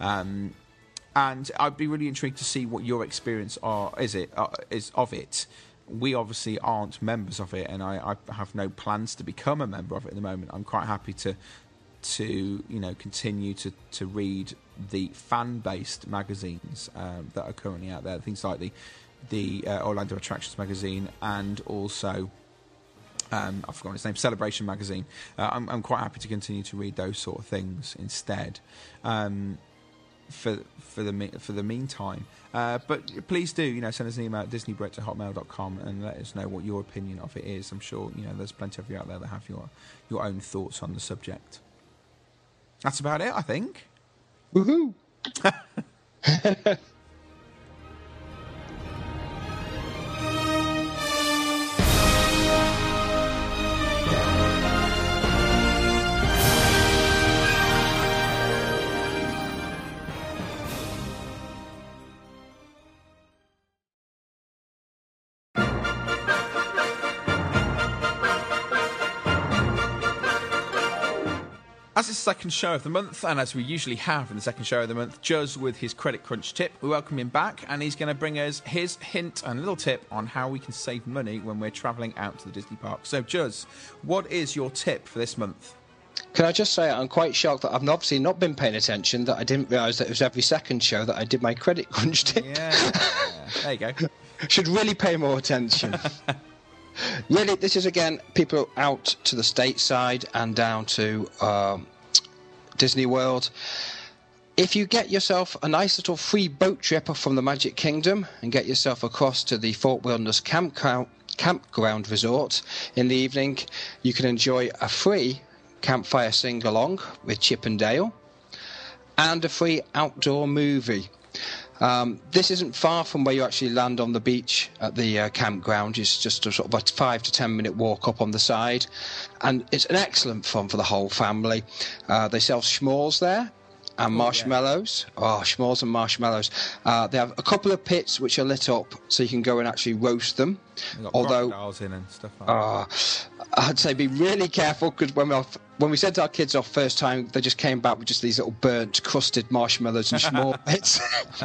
And I'd be really intrigued to see what your experience is of it. We obviously aren't members of it, and I have no plans to become a member of it at the moment. I'm quite happy to continue to read the fan-based magazines that are currently out there. Things like the Orlando Attractions magazine, and also I've forgotten its name, Celebration magazine. I'm quite happy to continue to read those sort of things instead. For the meantime, but please do send us an email at disneybrit@hotmail.com and let us know what your opinion of it is. I'm sure there's plenty of you out there that have your own thoughts on the subject. That's about it, I think.
Woohoo!
As it's the second show of the month, and as we usually have in the second show of the month, Juz with his Credit Crunch tip. We welcome him back, and he's going to bring us his hint and little tip on how we can save money when we're travelling out to the Disney park. So, Juz, what is your tip for this month?
Can I just say I'm quite shocked that I've obviously not been paying attention, that I didn't realise that it was every second show that I did my Credit Crunch tip.
Yeah, there you go.
Should really pay more attention. Really, this is, again, people out to the stateside and down to Disney World. If you get yourself a nice little free boat trip from the Magic Kingdom and get yourself across to the Fort Wilderness Campground Resort in the evening, you can enjoy a free campfire sing-along with Chip and Dale and a free outdoor movie. This isn't far from where you actually land on the beach at the campground. It's just a sort of a 5 to 10 minute walk up on the side, and it's an excellent fun for the whole family. They sell s'mores there and marshmallows. Yeah. Oh, s'mores and marshmallows. They have a couple of pits which are lit up so you can go and actually roast them.
Although crocodiles in and stuff like that.
I'd say be really careful, because when we sent our kids off first time, they just came back with just these little burnt, crusted marshmallows and s'more bits.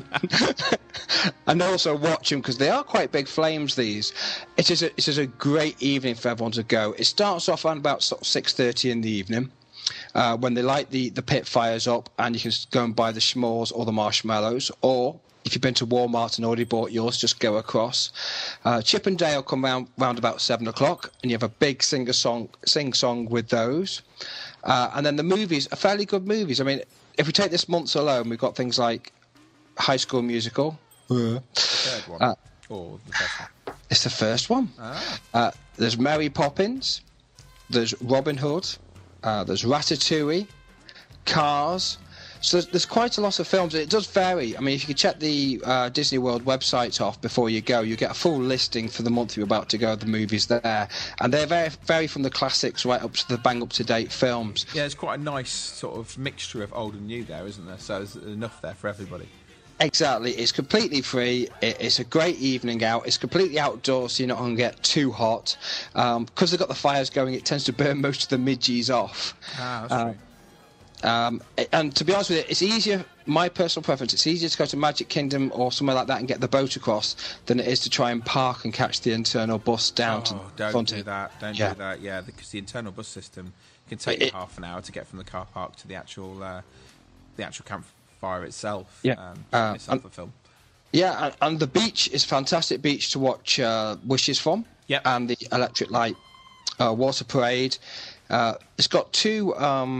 And also watch them, because they are quite big flames, these. It is a great evening for everyone to go. It starts off around about sort of 6:30 in the evening, when they light the pit fires up, and you can go and buy the s'mores or the marshmallows, or if you've been to Walmart and already bought yours, just go across. Chip and Dale come round about 7 o'clock, and you have a big sing-song with those. And then the movies are fairly good movies. I mean, if we take this month alone, we've got things like High School Musical.
The third one. Or the first one?
It's the first one. There's Mary Poppins. There's Robin Hood. There's Ratatouille. Cars. So there's quite a lot of films. It does vary. I mean, if you could check the Disney World website off before you go, you get a full listing for the month you're about to go, the movies there. And they vary from the classics right up to the bang-up-to-date films.
Yeah, it's quite a nice sort of mixture of old and new there, isn't there? So there's enough there for everybody.
Exactly. It's completely free. It's a great evening out. It's completely outdoors, so you're not going to get too hot. Because they've got the fires going, it tends to burn most of the midges off.
That's right.
And to be honest with you, it's easier, my personal preference, it's easier to go to Magic Kingdom or somewhere like that and get the boat across than it is to try and park and catch the internal bus down to the front.
Don't do that, yeah, because the internal bus system can take you half an hour to get from the car park to the actual campfire itself.
Yeah.
Miss out the film.
Yeah, and the beach is a fantastic beach to watch Wishes from.
Yep.
And the Electric Light Water Parade. It's got two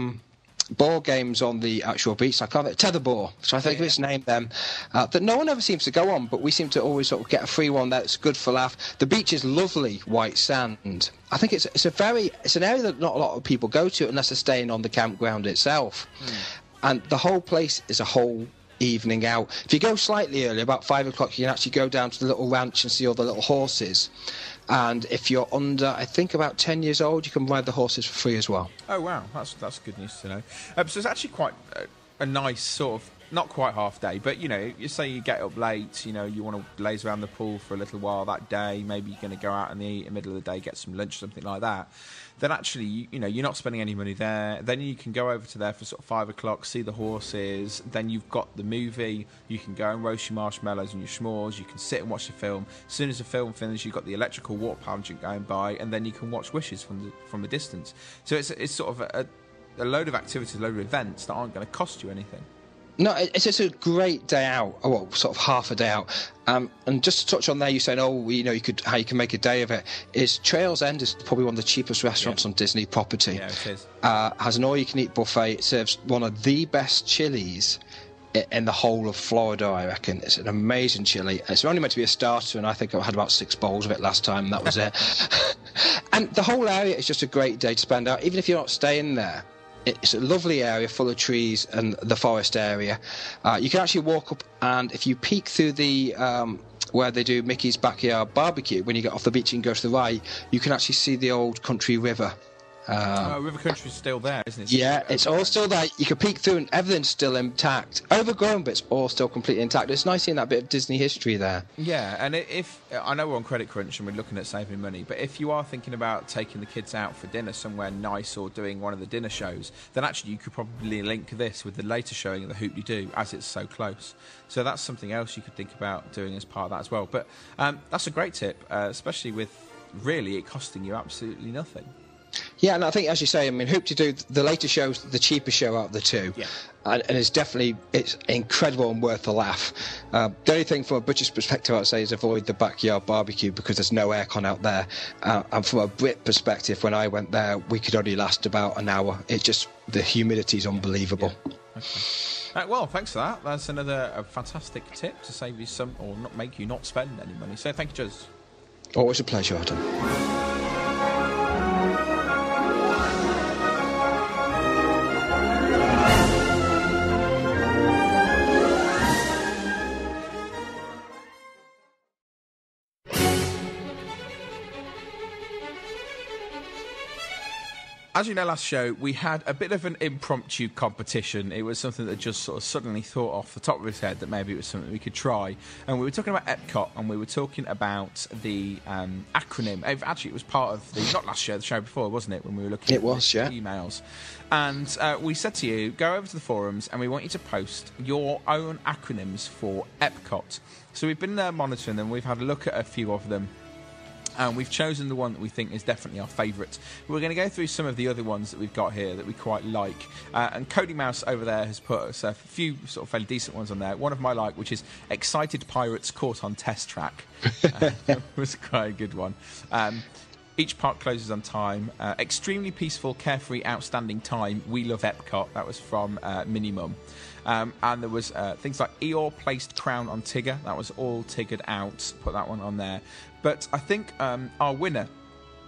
ball games on the actual beach. I can't tetherball, so I think of its name then. That no one ever seems to go on, but we seem to always sort of get a free one that's good for laugh. The beach is lovely white sand. I think it's an area that not a lot of people go to unless they're staying on the campground itself. And the whole place is a whole evening out. If you go slightly early, about 5 o'clock, you can actually go down to the little ranch and see all the little horses. And if you're under, I think, about 10 years old, you can ride the horses for free as well.
Oh, wow. That's good news to know. So it's actually quite a nice sort of, not quite half day, but, you know, you say you get up late, you know, you want to laze around the pool for a little while that day, maybe you're going to go out in the middle of the day, get some lunch, something like that. Then actually, you know, you're not spending any money there. Then you can go over to there for sort of 5 o'clock, see the horses. Then you've got the movie. You can go and roast your marshmallows and your s'mores. You can sit and watch the film. As soon as the film finishes, you've got the electrical water pageant going by, and then you can watch Wishes from a distance. So it's sort of a load of activities, a load of events that aren't going to cost you anything.
No, it's just a great day out, well, sort of half a day out. And just to touch on there, you saying, how you can make a day of it, is Trails End is probably one of the cheapest restaurants on Disney property.
Yeah, it is.
Has an all-you-can-eat buffet. It serves one of the best chilies in the whole of Florida, I reckon. It's an amazing chili. It's only meant to be a starter, and I think I had about 6 bowls of it last time, and that was it. And the whole area is just a great day to spend out, even if you're not staying there. It's a lovely area full of trees and the forest area. You can actually walk up, and if you peek through the where they do Mickey's Backyard Barbecue, when you get off the beach and go to the right, you can actually see the old country river.
River Country's still there, isn't it?
Yeah, it's all still there. You can peek through and everything's still intact. Overgrown, but it's all still completely intact. It's nice seeing that bit of Disney history there.
Yeah, and if I know we're on Credit Crunch and we're looking at saving money, but if you are thinking about taking the kids out for dinner somewhere nice or doing one of the dinner shows, then actually you could probably link this with the later showing of the Hoop-De-Doo, as it's so close. So that's something else you could think about doing as part of that as well. But that's a great tip, especially with really it costing you absolutely nothing.
Yeah, and I think, as you say, I mean, Hoop-De-Doo, the later show's the cheapest show out of the two. Yeah. And it's incredible and worth a laugh. The only thing from a British perspective I'd say is avoid the backyard barbecue because there's no aircon out there. And from a Brit perspective, when I went there, we could only last about an hour. The humidity's unbelievable.
Yeah. Okay. Well, thanks for that. That's another fantastic tip to save you some, or not make you not spend any money. So thank you, Jez.
Always a pleasure, Adam.
As you know, last show, we had a bit of an impromptu competition. It was something that just sort of suddenly thought off the top of his head that maybe it was something we could try. And we were talking about Epcot, and we were talking about the acronym. Actually, it was part of the, not last show, the show before, wasn't it, when we were looking at emails. And we said to you, go over to the forums, and we want you to post your own acronyms for Epcot. So we've been monitoring them. We've had a look at a few of them. And we've chosen the one that we think is definitely our favourite. We're going to go through some of the other ones that we've got here that we quite like. And Cody Mouse over there has put us a few sort of fairly decent ones on there. One of my which is Excited Pirates Caught on Test Track. Was quite a good one. Each park closes on time. Extremely peaceful, carefree, outstanding time. We love Epcot. That was from Minimum. And there was things like Eeyore placed crown on Tigger. That was all Tiggered out. Put that one on there. But I think our winner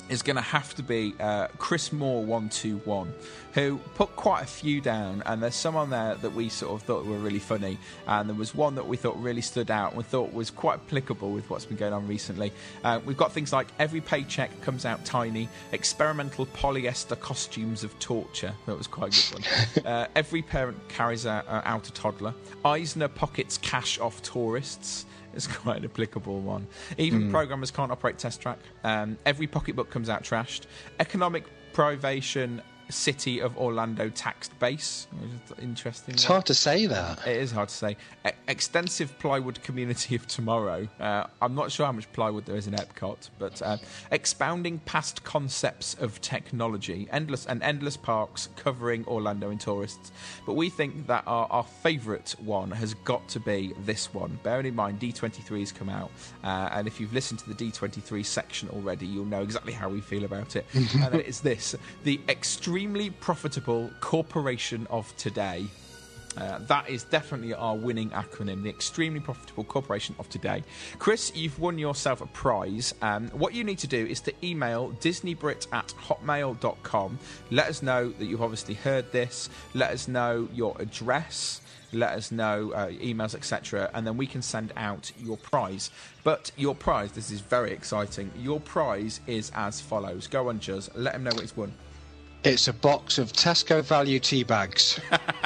is going to have to be Chris Moore 121, who put quite a few down, and there's some on there that we sort of thought were really funny, and there was one that we thought really stood out and we thought was quite applicable with what's been going on recently. We've got things like every paycheck comes out tiny, experimental polyester costumes of torture. That was quite a good one. Every parent carries out a toddler. Eisner pockets cash off tourists. It's quite an applicable one. Even programmers can't operate Test Track. Every pocketbook comes out trashed. Economic privation city of Orlando taxed base. Interesting.
It's hard to say that.
It is hard to say. Extensive plywood community of tomorrow. I'm not sure how much plywood there is in Epcot, but expounding past concepts of technology. Endless parks covering Orlando and tourists. But we think that our favourite one has got to be this one. Bearing in mind, D23 has come out, and if you've listened to the D23 section already, you'll know exactly how we feel about it. And it's this: the extremely profitable corporation of today. That is definitely our winning acronym, the Extremely Profitable Corporation of Today. Chris, you've won yourself a prize. What you need to do is to email disneybrit@hotmail.com. Let us know that you've obviously heard this. Let us know your address. Let us know emails, etc., and then we can send out your prize. But your prize, this is very exciting, your prize is as follows. Go on, Juz, let them know what it's won.
It's a box of Tesco value tea bags.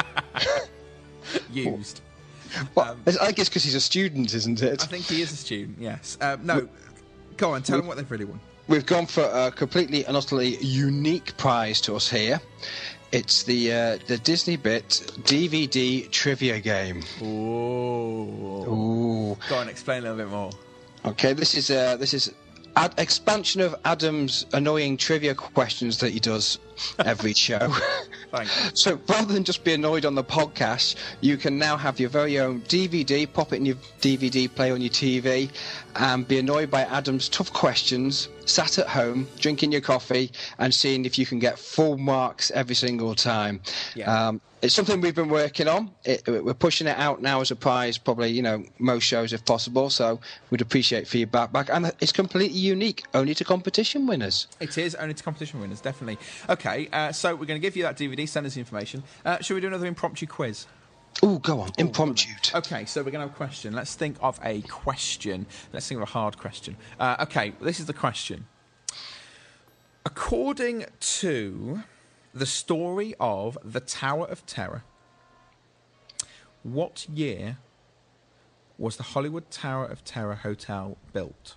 Used.
Well, I guess because he's a student, isn't it?
I think he is a student, yes. No, go on, tell them what they've really won.
We've gone for a completely and utterly unique prize to us here. It's the Disney Bit DVD trivia game. Ooh.
Go on, explain a little bit more.
Okay, this is expansion of Adam's annoying trivia questions that he does every show.
Thanks.
So rather than just be annoyed on the podcast, you can now have your very own DVD, pop it in your DVD player on your TV, and be annoyed by Adam's tough questions, sat at home, drinking your coffee, and seeing if you can get full marks every single time.
Yeah.
It's something we've been working on. We're pushing it out now as a prize, probably, most shows if possible, so we'd appreciate feedback back. And it's completely unique, only to competition winners.
It is, only to competition winners, definitely. Okay, so we're going to give you that DVD, send us the information. Shall we do another impromptu quiz?
Oh, go on, impromptu.
Okay, so we're going to have a question. Let's think of a question. Let's think of a hard question. Okay, this is the question. According to the story of the Tower of Terror, what year was the Hollywood Tower of Terror Hotel built?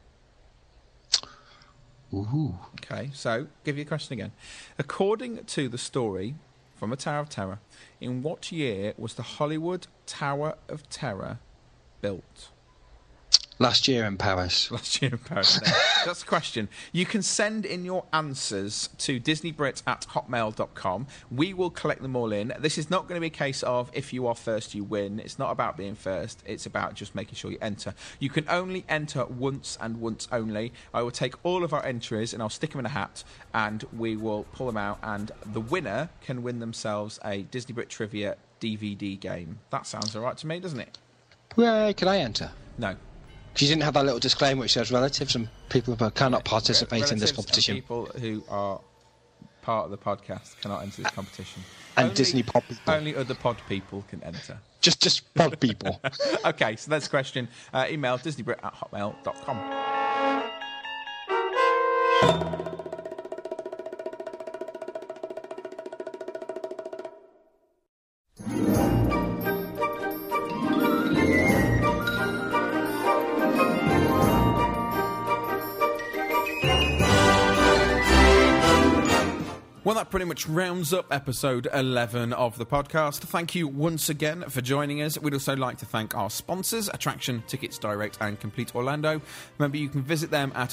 Ooh.
Okay, so give you a question again. According to the story from the Tower of Terror, in what year was the Hollywood Tower of Terror built?
Last year in Paris.
Last year in Paris. No. That's the question. You can send in your answers to disneybrit@hotmail.com. We will collect them all in. This is not going to be a case of if you are first, you win. It's not about being first. It's about just making sure you enter. You can only enter once and once only. I will take all of our entries and I'll stick them in a hat and we will pull them out, and the winner can win themselves a Disney Brit Trivia DVD game. That sounds all right to me, doesn't it?
Where can I enter?
No.
You didn't have that little disclaimer which says relatives and people who cannot participate in this competition.
And people who are part of the podcast cannot enter this competition.
And
only,
Disney pod people.
Only other pod people can enter.
Just pod people.
Okay, so that's the question. Email disneybrit@hotmail.com. Well, that pretty much rounds up episode 11 of the podcast. Thank you once again for joining us. We'd also like to thank our sponsors, Attraction Tickets Direct and Complete Orlando. Remember, you can visit them at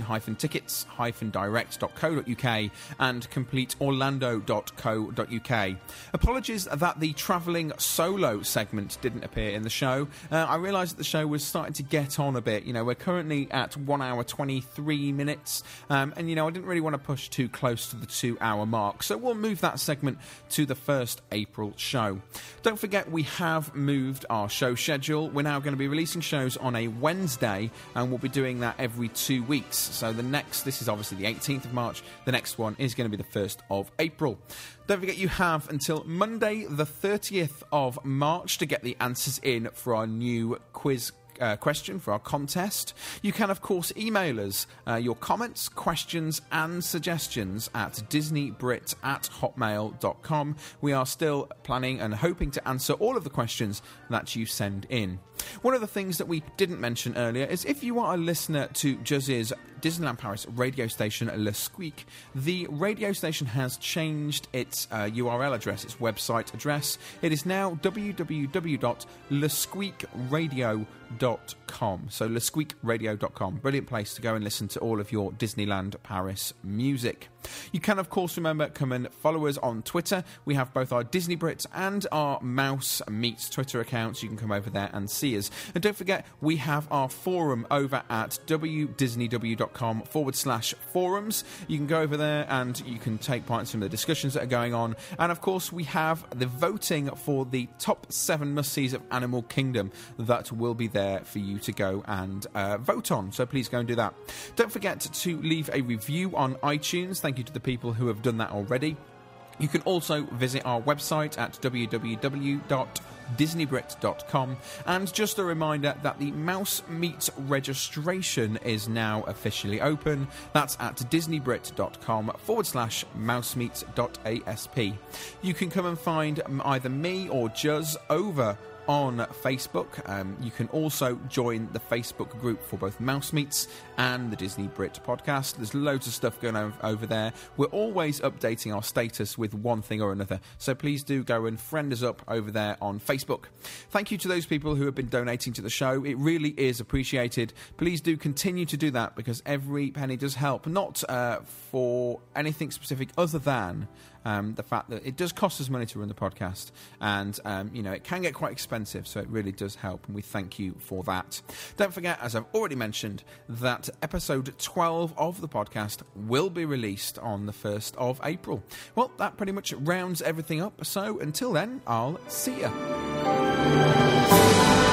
attraction-tickets-direct.co.uk and completeorlando.co.uk. Apologies that the travelling solo segment didn't appear in the show. I realised that the show was starting to get on a bit. We're currently at 1 hour 23 minutes, and I didn't really want to push too close to the 2 hour hour mark. So we'll move that segment to the first April show. Don't forget, we have moved our show schedule. We're now going to be releasing shows on a Wednesday, and we'll be doing that every 2 weeks. So this is obviously the 18th of March. The next one is going to be the 1st of April. Don't forget, you have until Monday the 30th of March to get the answers in for our new quiz question for our contest. You can, of course, email us your comments, questions and suggestions at disneybrit@hotmail.com. We are still planning and hoping to answer all of the questions that you send in. One of the things that we didn't mention earlier is if you are a listener to Juzz's Disneyland Paris radio station, Le Squeak, the radio station has changed its URL address, its website address. It is now www.lesqueakradio.com. So lesqueakradio.com. Brilliant place to go and listen to all of your Disneyland Paris music. You can, of course, remember, come and follow us on Twitter. We have both our Disney Brit and our Mouse Meets Twitter accounts. You can come over there and see us. And don't forget, we have our forum over at wdisneyw.com/forums. You can go over there and you can take part in some of the discussions that are going on. And, of course, we have the voting for the top 7 must-sees of Animal Kingdom that will be there for you to go and vote on. So please go and do that. Don't forget to leave a review on iTunes. Thank you to the people who have done that already. You can also visit our website at www.disneybrit.com. And just a reminder that the Mouse Meets registration is now officially open. That's at disneybrit.com/mousemeets.asp. You can come and find either me or Juz over on Facebook. You can also join the Facebook group for both Mouse Meets and the Disney Brit podcast. There's loads of stuff going on over there. We're always updating our status with one thing or another, so please do go and friend us up over there on Facebook. Thank you to those people who have been donating to the show. It really is appreciated. Please do continue to do that, because every penny does help, not for anything specific other than the fact that it does cost us money to run the podcast, and it can get quite expensive, so it really does help, and we thank you for that. Don't forget, as I've already mentioned, that episode 12 of the podcast will be released on the 1st of April. Well, that pretty much rounds everything up, so until then, I'll see ya.